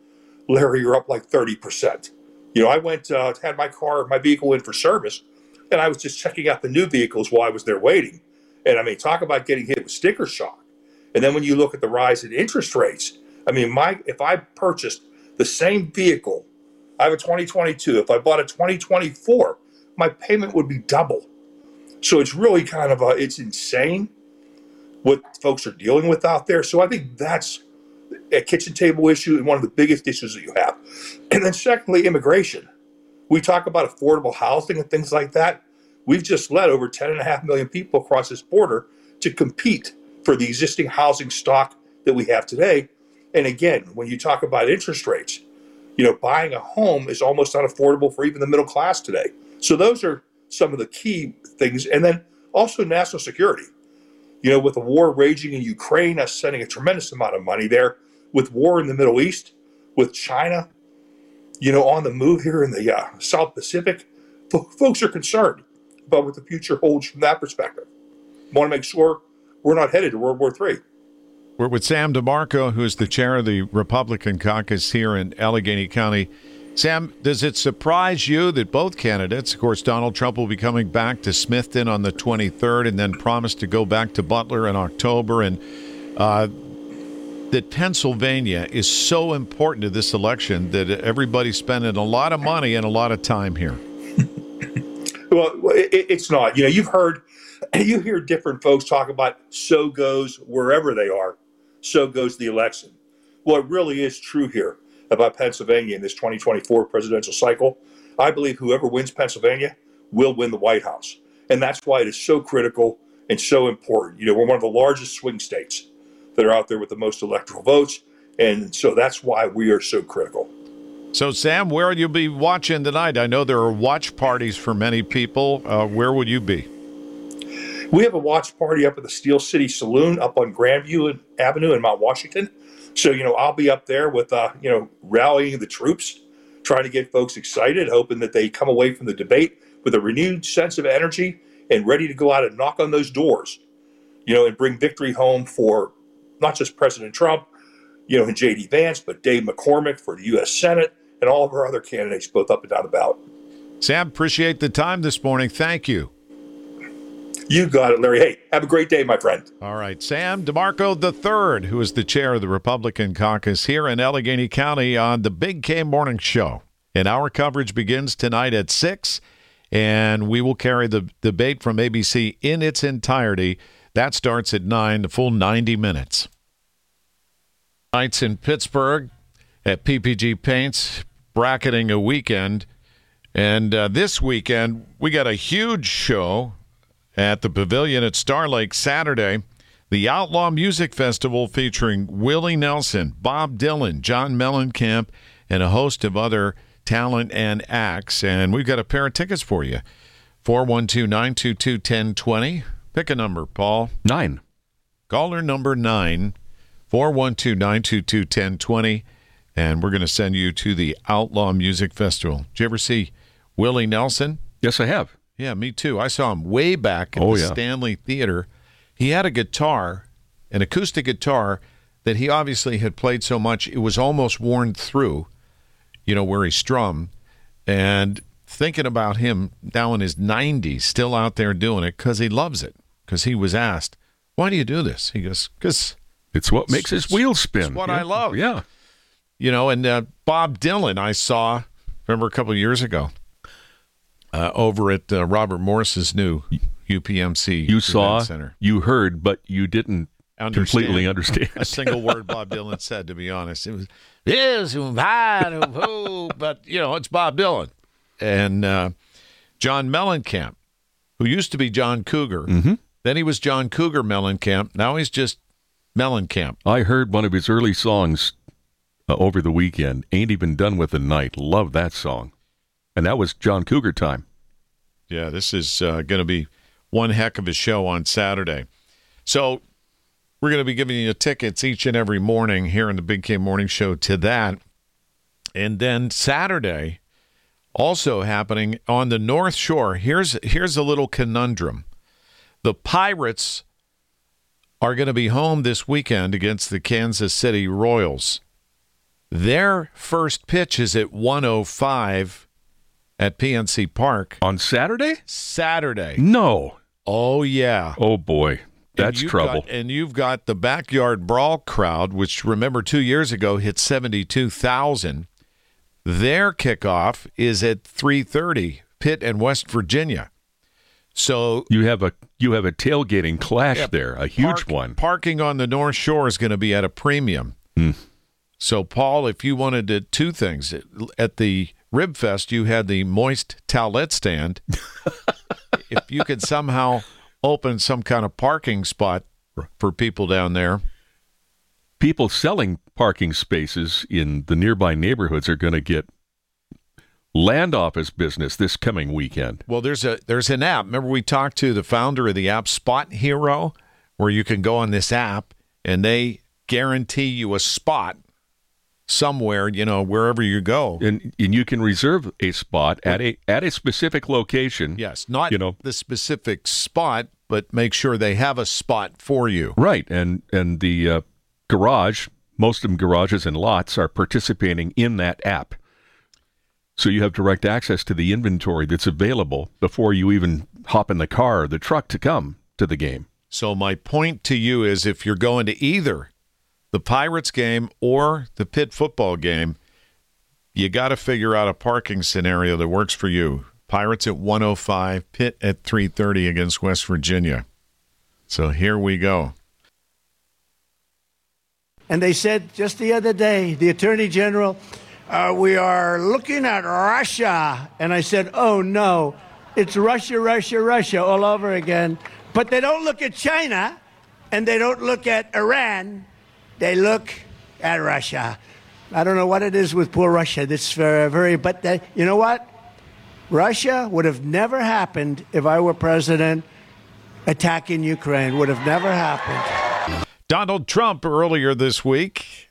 Larry, you're up like thirty percent. You know, I went, uh, had my car, my vehicle in for service, and I was just checking out the new vehicles while I was there waiting. And I mean, talk about getting hit with sticker shock. And then when you look at the rise in interest rates, I mean, my if I purchased the same vehicle, I have a twenty twenty-two. If I bought a twenty twenty-four, my payment would be double. So it's really kind of a, it's insane what folks are dealing with out there. So I think that's a kitchen table issue and one of the biggest issues that you have. And then secondly, immigration. We talk about affordable housing and things like that. We've just let over ten and a half million people across this border to compete for the existing housing stock that we have today. And again, when you talk about interest rates, you know, buying a home is almost unaffordable for even the middle class today. So those are some of the key things. And then also national security. You know, with the war raging in Ukraine, us sending a tremendous amount of money there, with war in the Middle East, with China, you know, on the move here in the uh, South Pacific, f- folks are concerned about what the future holds from that perspective. Want to make sure we're not headed to World War Three. We're with Sam DeMarco, who is the chair of the Republican caucus here in Allegheny County. Sam, does it surprise you that both candidates, of course, Donald Trump will be coming back to Smithton on the twenty-third and then promised to go back to Butler in October, and uh, that Pennsylvania is so important to this election that everybody's spending a lot of money and a lot of time here? Well, it, it's not. You know, you've heard, you hear different folks talk about so goes wherever they are, so goes the election. Well, it really is true here about Pennsylvania in this twenty twenty-four presidential cycle. I believe whoever wins Pennsylvania will win the White House. And that's why it is so critical and so important. You know, we're one of the largest swing states that are out there with the most electoral votes. And so that's why we are so critical. So, Sam, where will you be watching tonight? I know there are watch parties for many people. Uh, where will you be? We have a watch party up at the Steel City Saloon up on Grandview Avenue in Mount Washington. So, you know, I'll be up there with, uh, you know, rallying the troops, trying to get folks excited, hoping that they come away from the debate with a renewed sense of energy and ready to go out and knock on those doors, you know, and bring victory home for not just President Trump, you know, and J D Vance, but Dave McCormick for the U S Senate and all of our other candidates, both up and down the ballot. Sam, appreciate the time this morning. Thank you. You got it, Larry. Hey, have a great day, my friend. All right. Sam DeMarco the third, who is the chair of the Republican caucus here in Allegheny County on the Big K Morning Show. And our coverage begins tonight at six, and we will carry the debate from A B C in its entirety. That starts at nine, the full ninety minutes. Nights in Pittsburgh at P P G Paints, bracketing a weekend. And uh, this weekend, we got a huge show at the Pavilion at Star Lake Saturday, the Outlaw Music Festival featuring Willie Nelson, Bob Dylan, John Mellencamp, and a host of other talent and acts. And we've got a pair of tickets for you. four one two, nine two two, one zero two zero. Pick a number, Paul. Nine. Caller number nine, four one two, nine two two, one zero two zero. And we're going to send you to the Outlaw Music Festival. Did you ever see Willie Nelson? Yes, I have. Yeah, me too. I saw him way back at oh, the yeah. Stanley Theater. He had a guitar, an acoustic guitar, that he obviously had played so much it was almost worn through, you know, where he strummed. And thinking about him now in his nineties, still out there doing it because he loves it. Because he was asked, why do you do this? He goes, because it's what makes his wheels spin. It's what yeah. I love. Yeah. You know, and uh, Bob Dylan I saw, remember a couple of years ago, uh, over at uh, Robert Morris's new U P M C You saw, Center. You heard, but you didn't understand. completely understand a single word Bob Dylan said, to be honest. It was, yes, but, you know, it's Bob Dylan. And uh, John Mellencamp, who used to be John Cougar. Mm-hmm. Then he was John Cougar Mellencamp. Now he's just Mellencamp. I heard one of his early songs uh, over the weekend, Ain't Even Done With the Night. Love that song. And that was John Cougar time. Yeah, this is uh, going to be one heck of a show on Saturday. So we're going to be giving you tickets each and every morning here in the Big K Morning Show to that. And then Saturday, also happening on the North Shore, here's here's a little conundrum. The Pirates are going to be home this weekend against the Kansas City Royals. Their first pitch is at one oh five at P N C Park. On Saturday? Saturday. No. Oh, yeah. Oh, boy. That's trouble. Got, and you've got the Backyard Brawl crowd, which, remember, two years ago hit seventy-two thousand. Their kickoff is at three thirty, Pitt and West Virginia. So you have a you have a tailgating clash yeah, there, a huge park, one. Parking on the North Shore is going to be at a premium. Mm. So, Paul, if you wanted to two things at the Rib Fest, you had the moist towelette stand. If you could somehow open some kind of parking spot for people down there. People selling parking spaces in the nearby neighborhoods are going to get land office business this coming weekend. Well, there's a there's an app. Remember we talked to the founder of the app, Spot Hero, where you can go on this app and they guarantee you a spot somewhere, you know, wherever you go. And and you can reserve a spot at a at a specific location. Yes, not you know, the specific spot, but make sure they have a spot for you. Right, and and the uh, garage, most of them garages and lots are participating in that app. So you have direct access to the inventory that's available before you even hop in the car or the truck to come to the game. So my point to you is if you're going to either the Pirates game or the Pitt football game, you got to figure out a parking scenario that works for you. Pirates at one oh five, Pitt at three thirty against West Virginia. So here we go. And they said just the other day, the Attorney General, uh, we are looking at Russia. And I said, oh, no, it's Russia, Russia, Russia all over again. But they don't look at China and they don't look at Iran. They look at Russia. I don't know what it is with poor Russia. This very, very, but they, you know what? Russia would have never happened if I were president. Attacking Ukraine would have never happened. Donald Trump earlier this week.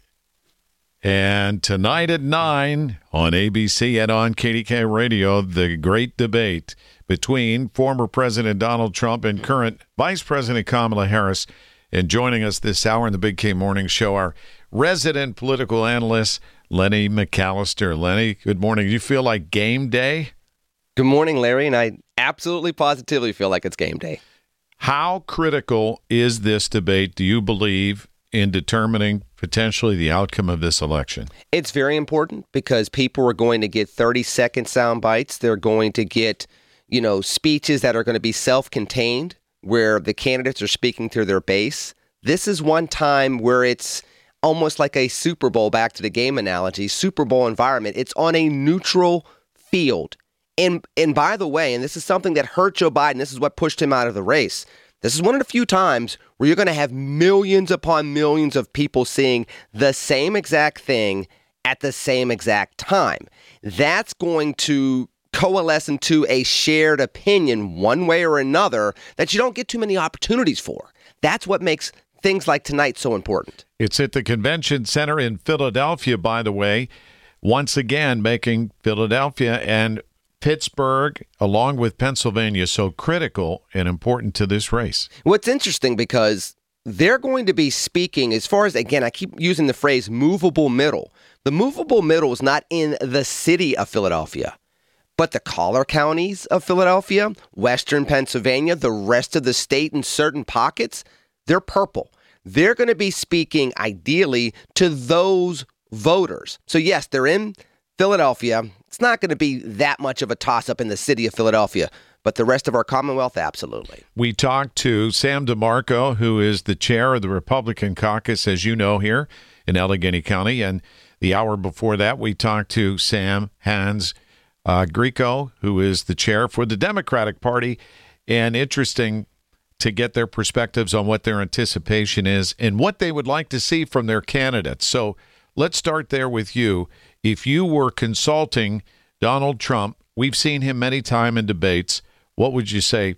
And tonight at nine on A B C and on K D K Radio, the great debate between former President Donald Trump and current Vice President Kamala Harris. And joining us this hour in the Big K Morning Show, our resident political analyst, Lenny McAllister. Lenny, good morning. Do you feel like game day? Good morning, Larry, and I absolutely positively feel like it's game day. How critical is this debate, do you believe, in determining potentially the outcome of this election? It's very important because people are going to get thirty-second sound bites. They're going to get, you know, speeches that are going to be self-contained, where the candidates are speaking to their base. This is one time where it's almost like a Super Bowl, back to the game analogy, Super Bowl environment. It's on a neutral field. And and by the way, and this is something that hurt Joe Biden, this is what pushed him out of the race. This is one of the few times where you're going to have millions upon millions of people seeing the same exact thing at the same exact time. That's going to coalesce into a shared opinion one way or another that you don't get too many opportunities for. That's what makes things like tonight so important. It's at the Convention Center in Philadelphia, by the way, once again making Philadelphia and Pittsburgh, along with Pennsylvania, so critical and important to this race. What's interesting, because they're going to be speaking, as far as, again, I keep using the phrase movable middle. The movable middle is not in the city of Philadelphia, but the collar counties of Philadelphia, Western Pennsylvania, the rest of the state in certain pockets, they're purple. They're going to be speaking ideally to those voters. So yes, they're in Philadelphia. It's not going to be that much of a toss-up in the city of Philadelphia, but the rest of our Commonwealth, absolutely. We talked to Sam DeMarco, who is the chair of the Republican caucus, as you know, here in Allegheny County. And the hour before that, we talked to Sam Hans uh, Greco, who is the chair for the Democratic Party. And interesting to get their perspectives on what their anticipation is and what they would like to see from their candidates. So let's start there with you. If you were consulting Donald Trump, we've seen him many times in debates, what would you say?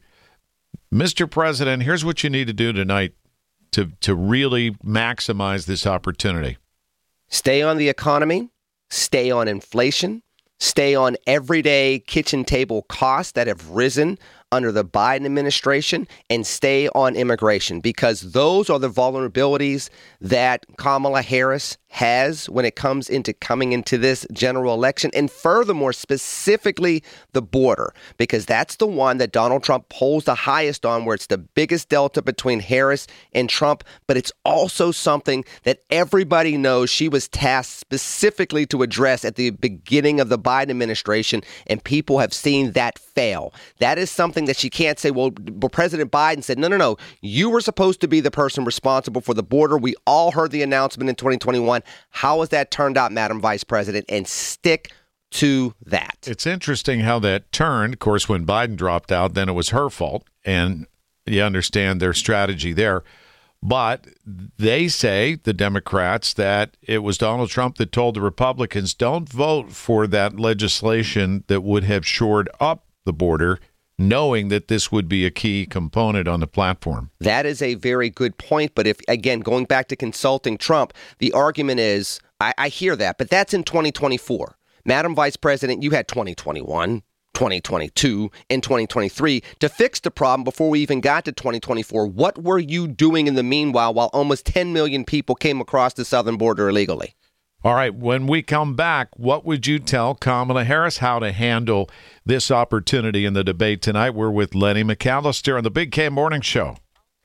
Mister President, here's what you need to do tonight to, to really maximize this opportunity. Stay on the economy, stay on inflation, stay on everyday kitchen table costs that have risen under the Biden administration and stay on immigration, because those are the vulnerabilities that Kamala Harris has when it comes into coming into this general election. And furthermore, specifically the border, because that's the one that Donald Trump polls the highest on, where it's the biggest delta between Harris and Trump. But it's also something that everybody knows she was tasked specifically to address at the beginning of the Biden administration, and people have seen that fail. That is something that she can't say, well, President Biden said, no, no, no, you were supposed to be the person responsible for the border. We all heard the announcement in twenty twenty-one. How has that turned out, Madam Vice President? And stick to that. It's interesting how that turned. Of course, when Biden dropped out, then it was her fault. And you understand their strategy there. But they say, the Democrats, that it was Donald Trump that told the Republicans, don't vote for that legislation that would have shored up the border, knowing that this would be a key component on the platform. That is a very good point. But if, again, going back to consulting Trump, the argument is, I, I hear that, but that's in twenty twenty-four. Madam Vice President, you had twenty twenty-one, twenty twenty-two, and twenty twenty-three to fix the problem before we even got to twenty twenty-four. What were you doing in the meanwhile while almost ten million people came across the southern border illegally? All right, when we come back, what would you tell Kamala Harris how to handle this opportunity in the debate tonight? We're with Lenny McAllister on the Big K Morning Show.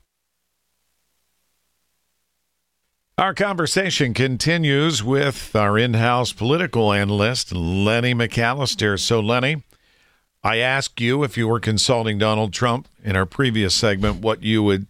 Our conversation continues with our in-house political analyst, Lenny McAllister. So, Lenny, I asked you, if you were consulting Donald Trump in our previous segment, what you would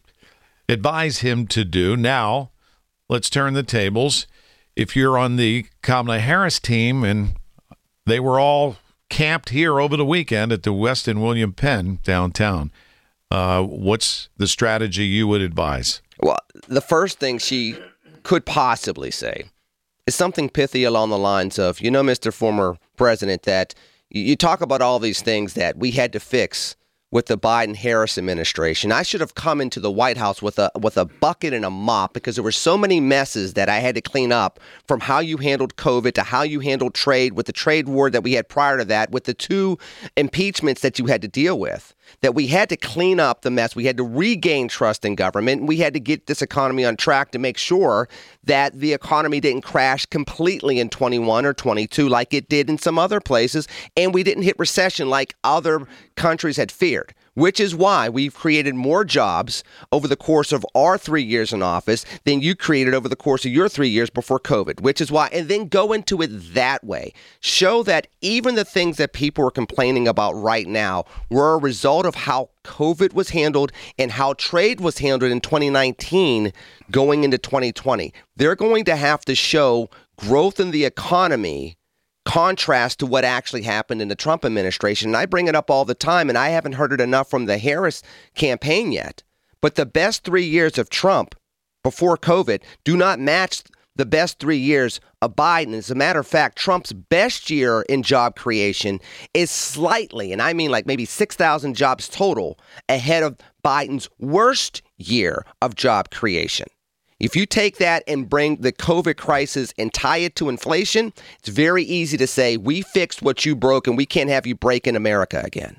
advise him to do. Now, let's turn the tables. If you're on the Kamala Harris team, and they were all camped here over the weekend at the Westin William Penn downtown, uh, what's the strategy you would advise? Well, the first thing she could possibly say is something pithy along the lines of, you know, Mister Former President, that you talk about all these things that we had to fix with the Biden-Harris administration. I should have come into the White House with a with a bucket and a mop, because there were so many messes that I had to clean up, from how you handled COVID to how you handled trade, with the trade war that we had prior to that, with the two impeachments that you had to deal with, that we had to clean up the mess. We had to regain trust in government, and we had to get this economy on track to make sure that the economy didn't crash completely in twenty-one or twenty-two like it did in some other places, and we didn't hit recession like other countries had feared, which is why we've created more jobs over the course of our three years in office than you created over the course of your three years before COVID, which is why, and then go into it that way. Show that even the things that people are complaining about right now were a result of how COVID was handled and how trade was handled in twenty nineteen going into twenty twenty. They're going to have to show growth in the economy, contrast to what actually happened in the Trump administration. And I bring it up all the time, and I haven't heard it enough from the Harris campaign yet. But the best three years of Trump before COVID do not match the best three years of Biden. As a matter of fact, Trump's best year in job creation is slightly, and I mean like maybe six thousand jobs total, ahead of Biden's worst year of job creation. If you take that and bring the COVID crisis and tie it to inflation, it's very easy to say, we fixed what you broke and we can't have you break in America again.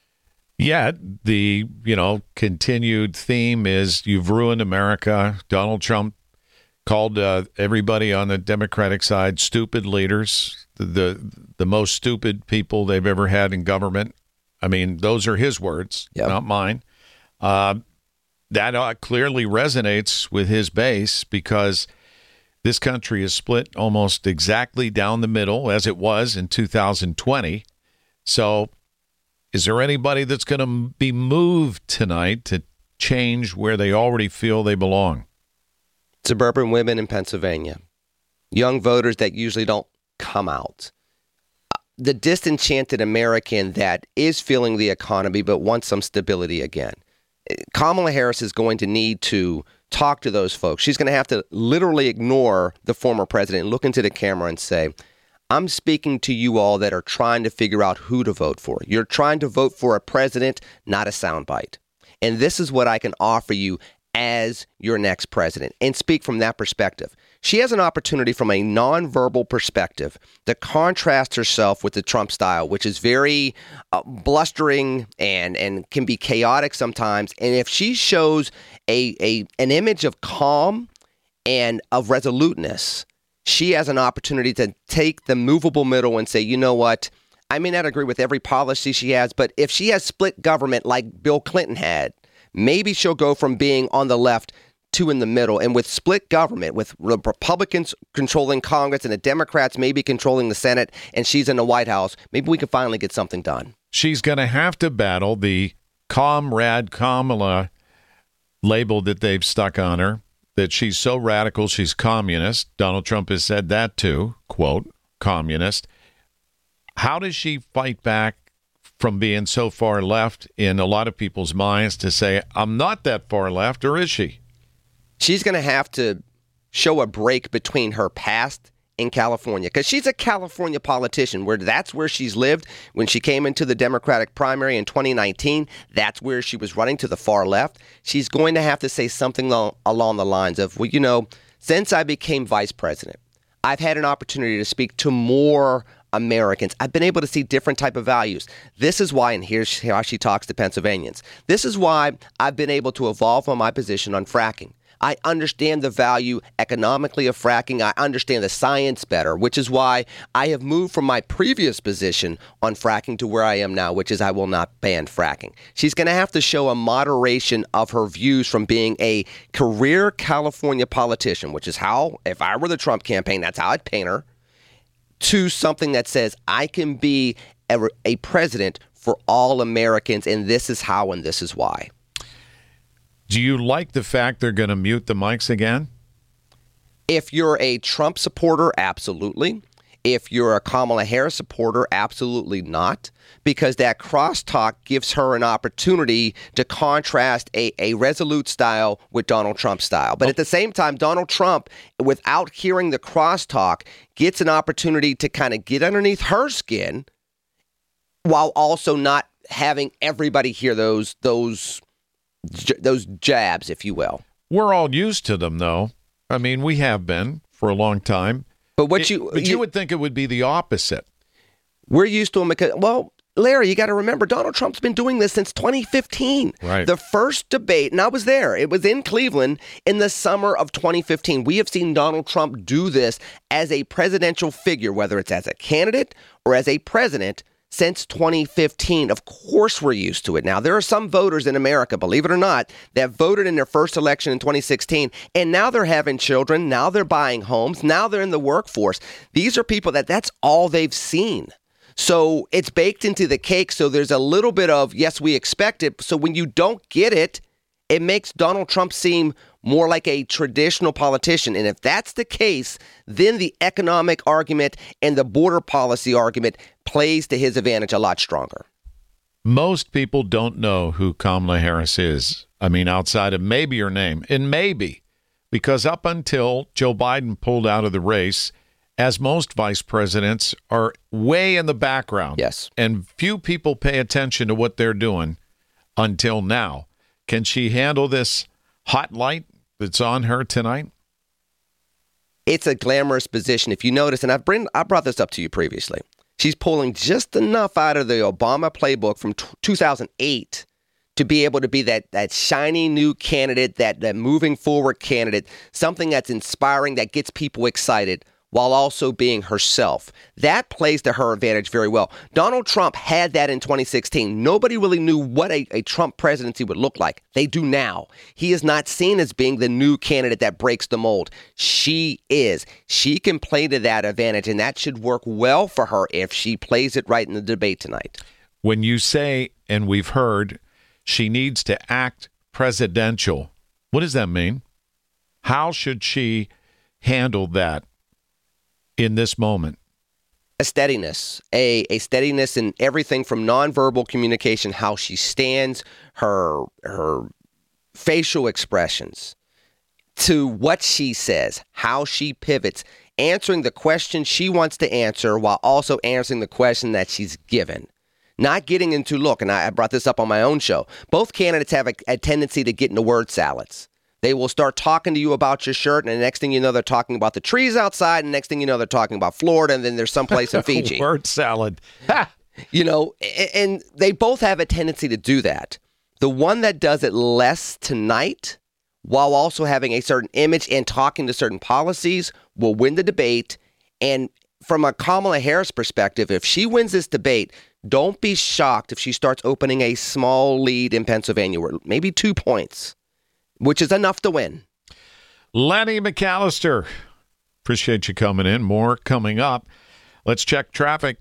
Yeah, the, you know, continued theme is you've ruined America. Donald Trump called uh, everybody on the Democratic side stupid leaders, the, the the most stupid people they've ever had in government. I mean, those are his words, yep. Not mine. Uh, that uh, clearly resonates with his base, because this country is split almost exactly down the middle as it was in two thousand twenty. So is there anybody that's going to be moved tonight to change where they already feel they belong? Suburban women in Pennsylvania, young voters that usually don't come out, the disenchanted American that is feeling the economy but wants some stability again. Kamala Harris is going to need to talk to those folks. She's going to have to literally ignore the former president, look into the camera and say, I'm speaking to you all that are trying to figure out who to vote for. You're trying to vote for a president, not a soundbite. And this is what I can offer you as your next president, and speak from that perspective. she has an opportunity from a nonverbal perspective to contrast herself with the Trump style, which is very uh, blustering and, and can be chaotic sometimes. And if she shows a, a an image of calm and of resoluteness, she has an opportunity to take the movable middle and say, you know what? I may not agree with every policy she has, but if she has split government like Bill Clinton had, maybe she'll go from being on the left to in the middle. And with split government, with Republicans controlling Congress and the Democrats maybe controlling the Senate, and she's in the White House, maybe we can finally get something done. She's going to have to battle the Comrade Kamala label that they've stuck on her, that she's so radical she's communist. Donald Trump has said that too, quote, communist. How does she fight back from being so far left in a lot of people's minds to say, I'm not that far left, or is she? She's going to have to show a break between her past in California, because she's a California politician, where that's where she's lived. When she came into the Democratic primary in twenty nineteen, that's where she was running, to the far left. She's going to have to say something along, along the lines of, well, you know, since I became vice president, I've had an opportunity to speak to more Americans. I've been able to see different type of values. This is why, and here's how she talks to Pennsylvanians, this is why I've been able to evolve on my position on fracking. I understand the value economically of fracking. I understand the science better, which is why I have moved from my previous position on fracking to where I am now, which is I will not ban fracking. She's going to have to show a moderation of her views from being a career California politician, which is how, if I were the Trump campaign, that's how I'd paint her, to something that says I can be a, a president for all Americans, and this is how and this is why. Do you like the fact they're going to mute the mics again? If you're a Trump supporter, absolutely. If you're a Kamala Harris supporter, absolutely not, because that crosstalk gives her an opportunity to contrast a, a resolute style with Donald Trump's style. But at the same time, Donald Trump, without hearing the crosstalk, gets an opportunity to kind of get underneath her skin while also not having everybody hear those those those jabs, if you will. We're all used to them, though. I mean, we have been for a long time. But what you, it, but you, you would think it would be the opposite. We're used to them because, well, Larry, you got to remember, Donald Trump's been doing this since twenty fifteen. Right. The first debate, and I was there, it was in Cleveland in the summer of twenty fifteen. We have seen Donald Trump do this as a presidential figure, whether it's as a candidate or as a president, since twenty fifteen. Of course, we're used to it. Now, there are some voters in America, believe it or not, that voted in their first election in twenty sixteen, and now they're having children, now they're buying homes, now they're in the workforce. These are people that that's all they've seen. So it's baked into the cake. So there's a little bit of, yes, we expect it. So when you don't get it, it makes Donald Trump seem more like a traditional politician. And if that's the case, then the economic argument and the border policy argument plays to his advantage a lot stronger. Most people don't know who Kamala Harris is. I mean, outside of maybe her name. And maybe, because up until Joe Biden pulled out of the race, as most vice presidents are way in the background. Yes. And few people pay attention to what they're doing until now. Can she handle this hot light that's on her tonight? It's a glamorous position. If you notice, and I've bring, I brought this up to you previously, she's pulling just enough out of the Obama playbook from t- two thousand eight to be able to be that that shiny new candidate, that, that moving forward candidate, something that's inspiring, that gets people excited, while also being herself. That plays to her advantage very well. Donald Trump had that in twenty sixteen. Nobody really knew what a, a Trump presidency would look like. They do now. He is not seen as being the new candidate that breaks the mold. She is. She can play to that advantage, and that should work well for her if she plays it right in the debate tonight. When you say, and we've heard, she needs to act presidential, what does that mean? How should she handle that in this moment? A steadiness, a, a steadiness in everything from nonverbal communication, how she stands, her her facial expressions, to what she says, how she pivots, answering the question she wants to answer while also answering the question that she's given. Not getting into, look, and I brought this up on my own show, both candidates have a, a tendency to get into word salads. They will start talking to you about your shirt, and the next thing you know, they're talking about the trees outside, and the next thing you know, they're talking about Florida, and then there's someplace in Fiji. Word salad. You know, and they both have a tendency to do that. The one that does it less tonight, while also having a certain image and talking to certain policies, will win the debate. And from a Kamala Harris perspective, if she wins this debate, don't be shocked if she starts opening a small lead in Pennsylvania, or maybe two points, which is enough to win. Lenny McAllister, appreciate you coming in. More coming up. Let's check traffic.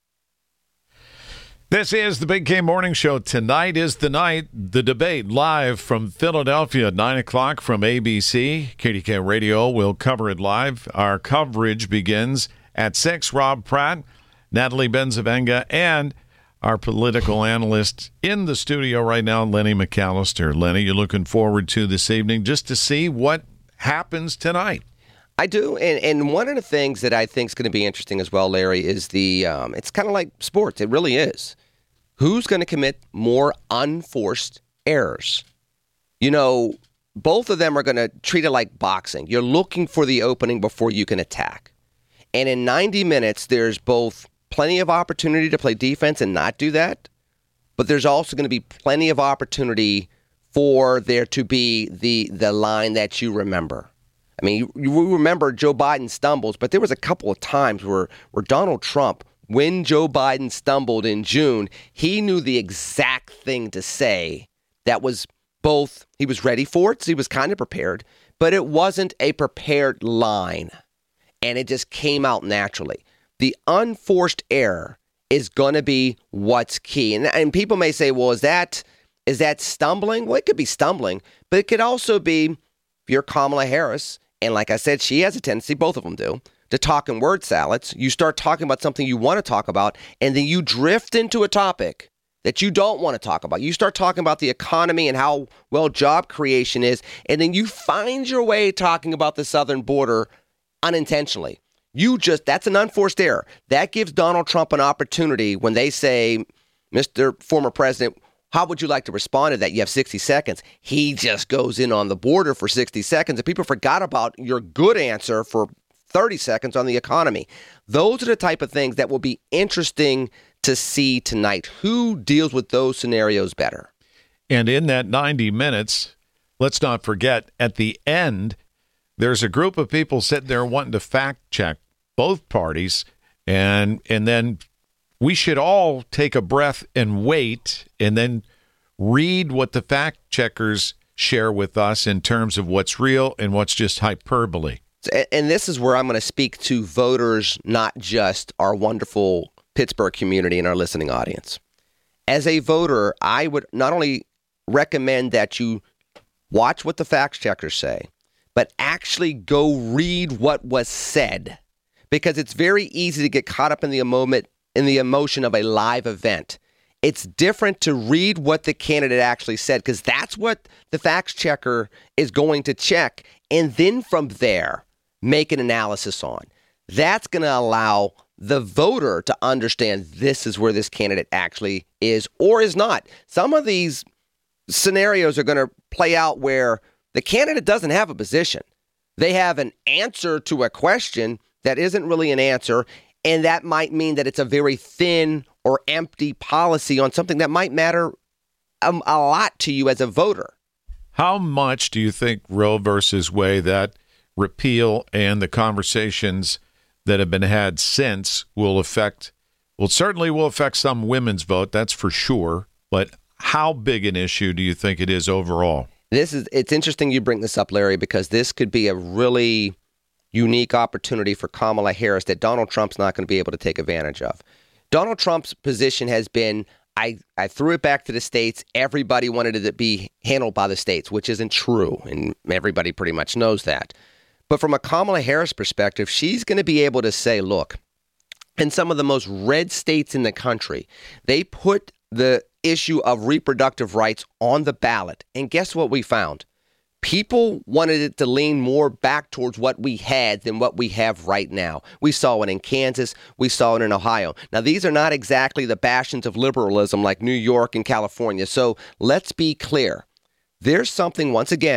This is the Big K Morning Show. Tonight is the night. The debate live from Philadelphia at nine o'clock from A B C. K D K Radio will cover it live. Our coverage begins at six. Rob Pratt, Natalie Benzavenga, and our political analyst in the studio right now, Lenny McAllister. Lenny, you're looking forward to this evening just to see what happens tonight. I do, and, and one of the things that I think is going to be interesting as well, Larry, is the, um, it's kind of like sports. It really is. Who's going to commit more unforced errors? You know, both of them are going to treat it like boxing. You're looking for the opening before you can attack. And in ninety minutes, there's both plenty of opportunity to play defense and not do that, but there's also going to be plenty of opportunity for there to be the the line that you remember. I mean, you, you remember Joe Biden stumbles, but there was a couple of times where, where Donald Trump, when Joe Biden stumbled in June, he knew the exact thing to say that was both, he was ready for it, so he was kind of prepared, but it wasn't a prepared line, and it just came out naturally. The unforced error is going to be what's key. And, and people may say, well, is that is that stumbling? Well, it could be stumbling, but it could also be, if you're Kamala Harris, and like I said, she has a tendency, both of them do, to talk in word salads. You start talking about something you want to talk about, and then you drift into a topic that you don't want to talk about. You start talking about the economy and how well job creation is, and then you find your way talking about the southern border unintentionally. You just, that's an unforced error. That gives Donald Trump an opportunity when they say, Mister Former President, how would you like to respond to that? You have sixty seconds. He just goes in on the border for sixty seconds, and people forgot about your good answer for thirty seconds on the economy. Those are the type of things that will be interesting to see tonight. Who deals with those scenarios better? And in that ninety minutes, let's not forget, at the end, there's a group of people sitting there wanting to fact check both parties, and and then we should all take a breath and wait and then read what the fact checkers share with us in terms of what's real and what's just hyperbole. And this is where I'm going to speak to voters, not just our wonderful Pittsburgh community and our listening audience. As a voter, I would not only recommend that you watch what the fact checkers say, but actually go read what was said, because it's very easy to get caught up in the moment, in the emotion of a live event. It's different to read what the candidate actually said, because that's what the fact checker is going to check, and then from there, make an analysis on. That's going to allow the voter to understand this is where this candidate actually is or is not. Some of these scenarios are going to play out where the candidate doesn't have a position. They have an answer to a question that isn't really an answer, and that might mean that it's a very thin or empty policy on something that might matter um, a lot to you as a voter. How much do you think Roe versus Wade, that repeal and the conversations that have been had since, will affect, well, certainly will affect some women's vote, that's for sure, but how big an issue do you think it is overall? This is, it's interesting you bring this up, Larry, because this could be a really unique opportunity for Kamala Harris that Donald Trump's not going to be able to take advantage of. Donald Trump's position has been, I, I threw it back to the states. Everybody wanted it to be handled by the states, which isn't true, and everybody pretty much knows that. But from a Kamala Harris perspective, she's going to be able to say, look, in some of the most red states in the country, they put the issue of reproductive rights on the ballot. And guess what we found? People wanted it to lean more back towards what we had than what we have right now. We saw it in Kansas. We saw it in Ohio. Now, these are not exactly the bastions of liberalism like New York and California. So let's be clear. There's something, once again,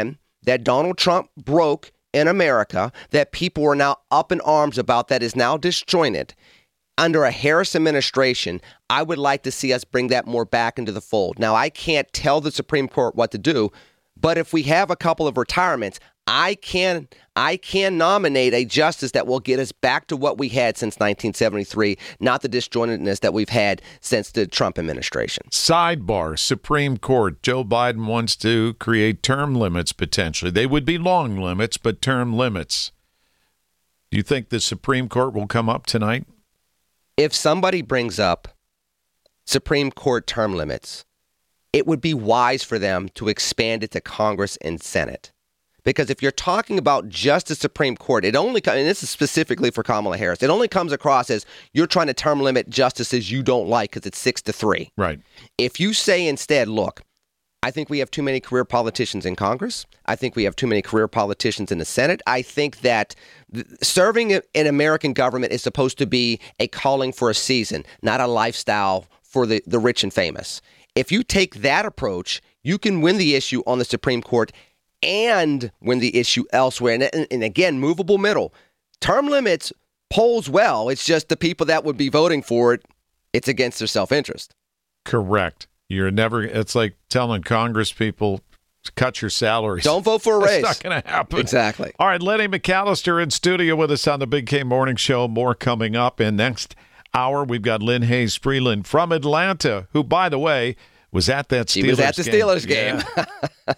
that Donald Trump broke in America, that people are now up in arms about, that is now disjointed, under a Harris administration, I would like to see us bring that more back into the fold. Now, I can't tell the Supreme Court what to do, but if we have a couple of retirements, I can I can nominate a justice that will get us back to what we had since nineteen seventy-three, not the disjointedness that we've had since the Trump administration. Sidebar, Supreme Court. Joe Biden wants to create term limits potentially. They would be long limits, but term limits. Do you think the Supreme Court will come up tonight? If somebody brings up Supreme Court term limits, it would be wise for them to expand it to Congress and Senate. Because if you're talking about just the Supreme Court, it only comes, and this is specifically for Kamala Harris, it only comes across as you're trying to term limit justices you don't like because it's six to three. Right. If you say instead, look, I think we have too many career politicians in Congress. I think we have too many career politicians in the Senate. I think that serving in American government is supposed to be a calling for a season, not a lifestyle for the, the rich and famous. If you take that approach, you can win the issue on the Supreme Court and win the issue elsewhere. And, and, and again, movable middle. Term limits polls well. It's just the people that would be voting for it, it's against their self-interest. Correct. You're never, it's like telling Congress people to cut your salaries. Don't vote for a raise. It's not going to happen. Exactly. All right, Lenny McAllister in studio with us on the Big K Morning Show. More coming up. And next hour, we've got Lynn Hayes Freeland from Atlanta, who, by the way, was at that Steelers game. She was at the game. Steelers game. Yeah.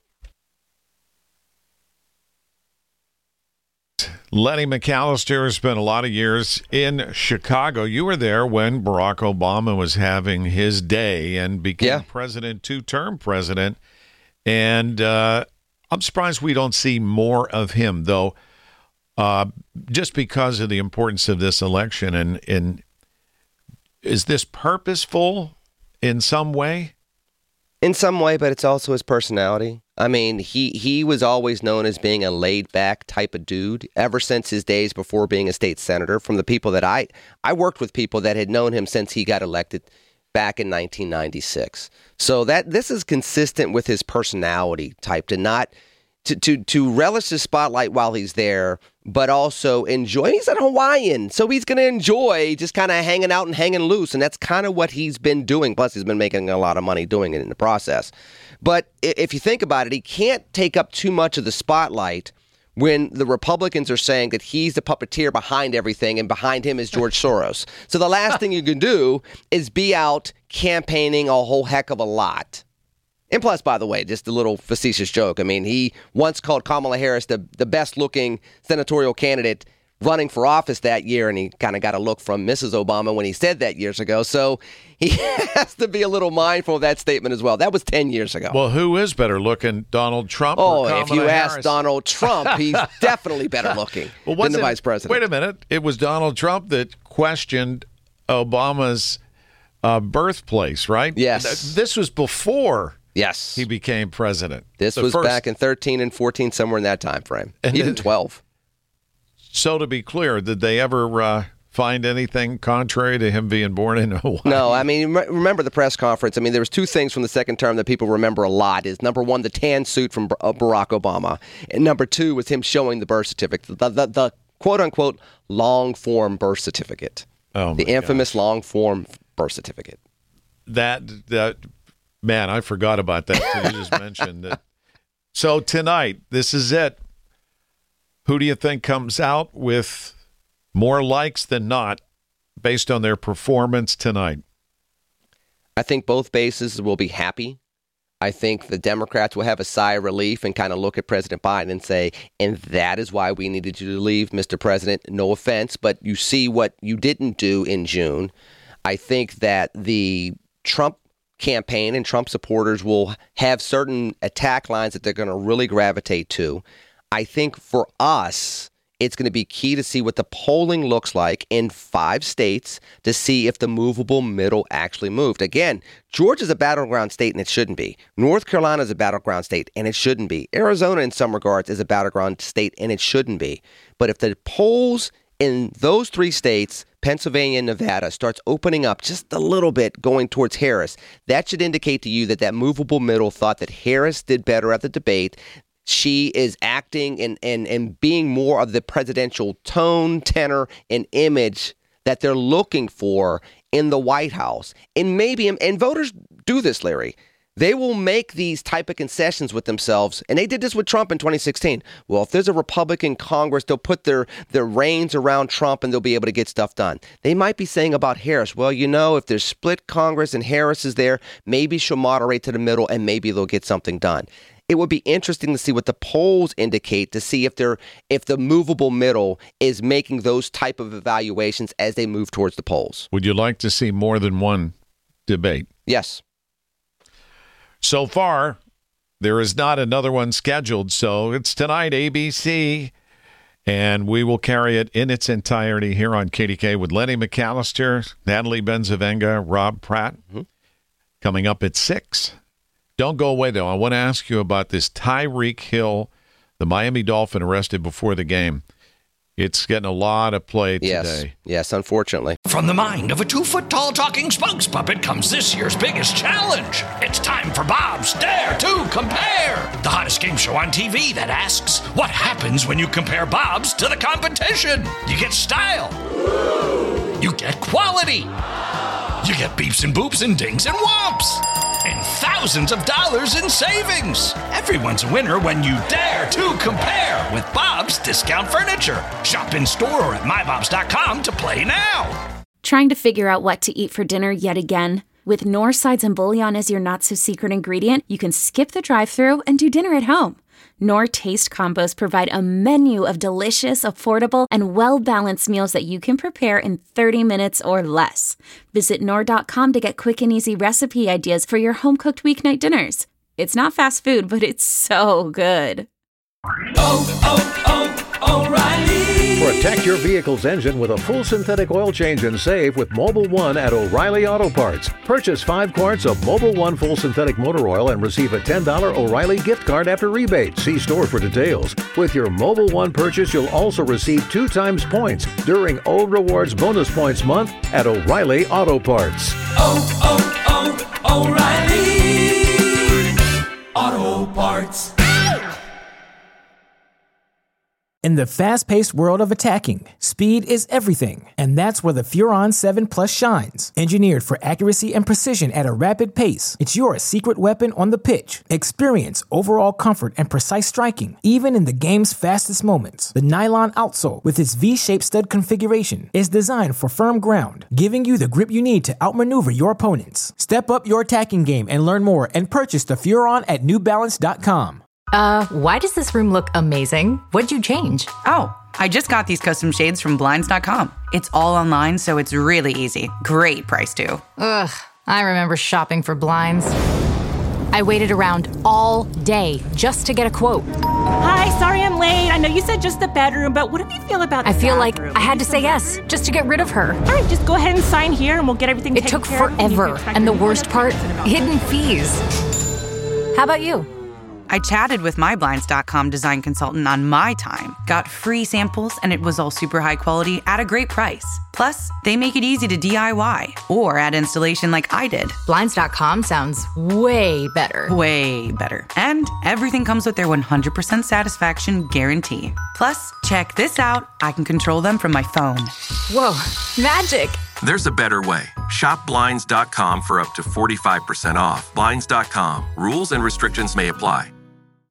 Lenny McAllister has spent a lot of years in Chicago. You were there when Barack Obama was having his day and became yeah. president, two-term president. And uh, I'm surprised we don't see more of him, though, uh, just because of the importance of this election. And, and is this purposeful in some way? In some way, but it's also his personality. I mean, he, he was always known as being a laid-back type of dude ever since his days before being a state senator. From the people that I, I worked with people that had known him since he got elected back in nineteen ninety-six. So that this is consistent with his personality type to not to, to, to relish the spotlight while he's there, but also enjoy. He's a Hawaiian, so he's going to enjoy just kind of hanging out and hanging loose, and that's kind of what he's been doing. Plus, he's been making a lot of money doing it in the process. But if you think about it, he can't take up too much of the spotlight when the Republicans are saying that he's the puppeteer behind everything and behind him is George Soros. So the last thing you can do is be out campaigning a whole heck of a lot. And plus, by the way, just a little facetious joke. I mean, he once called Kamala Harris the, the best-looking senatorial candidate running for office that year, and he kind of got a look from Missus Obama when he said that years ago. So he has to be a little mindful of that statement as well. That was ten years ago. Well, who is better looking, Donald Trump oh, or Kamala if you Harris? ask Donald Trump, he's definitely better looking well, than the it, vice president. Wait a minute. It was Donald Trump that questioned Obama's uh, birthplace, right? Yes. This was before yes. he became president. This the was first. back in thirteen and fourteen, somewhere in that time frame, and even twelve. So to be clear, did they ever uh, find anything contrary to him being born in Hawaii? No, I mean, remember the press conference. I mean, there was two things from the second term that people remember a lot. Is number one, the tan suit from Barack Obama, and number two was him showing the birth certificate, the, the, the quote-unquote long-form birth certificate, oh the infamous long-form birth certificate. That, that man, I forgot about that until you just mentioned it. So tonight, this is it. Who do you think comes out with more likes than not based on their performance tonight? I think both bases will be happy. I think the Democrats will have a sigh of relief and kind of look at President Biden and say, and that is why we needed you to leave, Mister President. No offense, but you see what you didn't do in June. I think that the Trump campaign and Trump supporters will have certain attack lines that they're going to really gravitate to. I think for us, it's going to be key to see what the polling looks like in five states to see if the movable middle actually moved. Again, Georgia's a battleground state, and it shouldn't be. North Carolina is a battleground state, and it shouldn't be. Arizona, in some regards, is a battleground state, and it shouldn't be. But if the polls in those three states, Pennsylvania and Nevada, starts opening up just a little bit going towards Harris, that should indicate to you that that movable middle thought that Harris did better at the debate. she is acting and, and, and being more of the presidential tone, tenor, and image that they're looking for in the White House. And maybe, and voters do this, Larry, they will make these type of concessions with themselves. And they did this with Trump in twenty sixteen. Well, if there's a Republican Congress, they'll put their, their reins around Trump and they'll be able to get stuff done. They might be saying about Harris, well, you know, if there's split Congress and Harris is there, maybe she'll moderate to the middle and maybe they'll get something done. It would be interesting to see what the polls indicate, to see if they're if the movable middle is making those type of evaluations as they move towards the polls. Would you like to see more than one debate? Yes. So far, there is not another one scheduled, so it's tonight, A B C, and we will carry it in its entirety here on K D K with Lenny McAllister, Natalie Benzavenga, Rob Pratt, mm-hmm. coming up at six. Don't go away, though. I want to ask you about this Tyreek Hill, the Miami Dolphin arrested before the game. It's getting a lot of play today. Yes, yes, unfortunately. From the mind of a two-foot-tall talking spokes puppet comes this year's biggest challenge. It's time for Bob's Dare to Compare, the hottest game show on T V that asks, what happens when you compare Bob's to the competition? You get style. You get quality. You get beeps and boops and dings and whomps. And thousands of dollars in savings. Everyone's a winner when you dare to compare with Bob's Discount Furniture. Shop in store or at my bobs dot com to play now. Trying to figure out what to eat for dinner yet again? With Knorr sides and bouillon as your not-so-secret ingredient, you can skip the drive-thru and do dinner at home. Knorr Taste Combos provide a menu of delicious, affordable, and well-balanced meals that you can prepare in thirty minutes or less. Visit Knorr dot com to get quick and easy recipe ideas for your home-cooked weeknight dinners. It's not fast food, but it's so good. Oh, oh, oh, O'Reilly! Protect your vehicle's engine with a full synthetic oil change and save with Mobil one at O'Reilly Auto Parts. Purchase five quarts of Mobil one full synthetic motor oil and receive a ten dollars O'Reilly gift card after rebate. See store for details. With your Mobil one purchase, you'll also receive two times points during O Rewards Bonus Points Month at O'Reilly Auto Parts. Oh, oh, oh, O'Reilly Auto Parts. In the fast-paced world of attacking, speed is everything, and that's where the Furon seven Plus shines. Engineered for accuracy and precision at a rapid pace, it's your secret weapon on the pitch. Experience overall comfort and precise striking, even in the game's fastest moments. The nylon outsole, with its V-shaped stud configuration, is designed for firm ground, giving you the grip you need to outmaneuver your opponents. Step up your attacking game and learn more and purchase the Furon at new balance dot com. Uh, why does this room look amazing? What'd you change? Oh, I just got these custom shades from blinds dot com. It's all online, so it's really easy. Great price, too. Ugh, I remember shopping for blinds. I waited around all day just to get a quote. Hi, sorry I'm late. I know you said just the bedroom, but what do you feel about the I feel bathroom? like I had to say yes, just to get rid of her. All right, just go ahead and sign here and we'll get everything It taken took care of. forever, and the worst part, hidden fees. How about you? I chatted with my blinds dot com design consultant on my time, got free samples, and it was all super high quality at a great price. Plus, they make it easy to D I Y or add installation like I did. blinds dot com sounds way better. Way better. And everything comes with their one hundred percent satisfaction guarantee. Plus, check this out. I can control them from my phone. Whoa, magic. There's a better way. Shop blinds dot com for up to forty-five percent off. blinds dot com. Rules and restrictions may apply.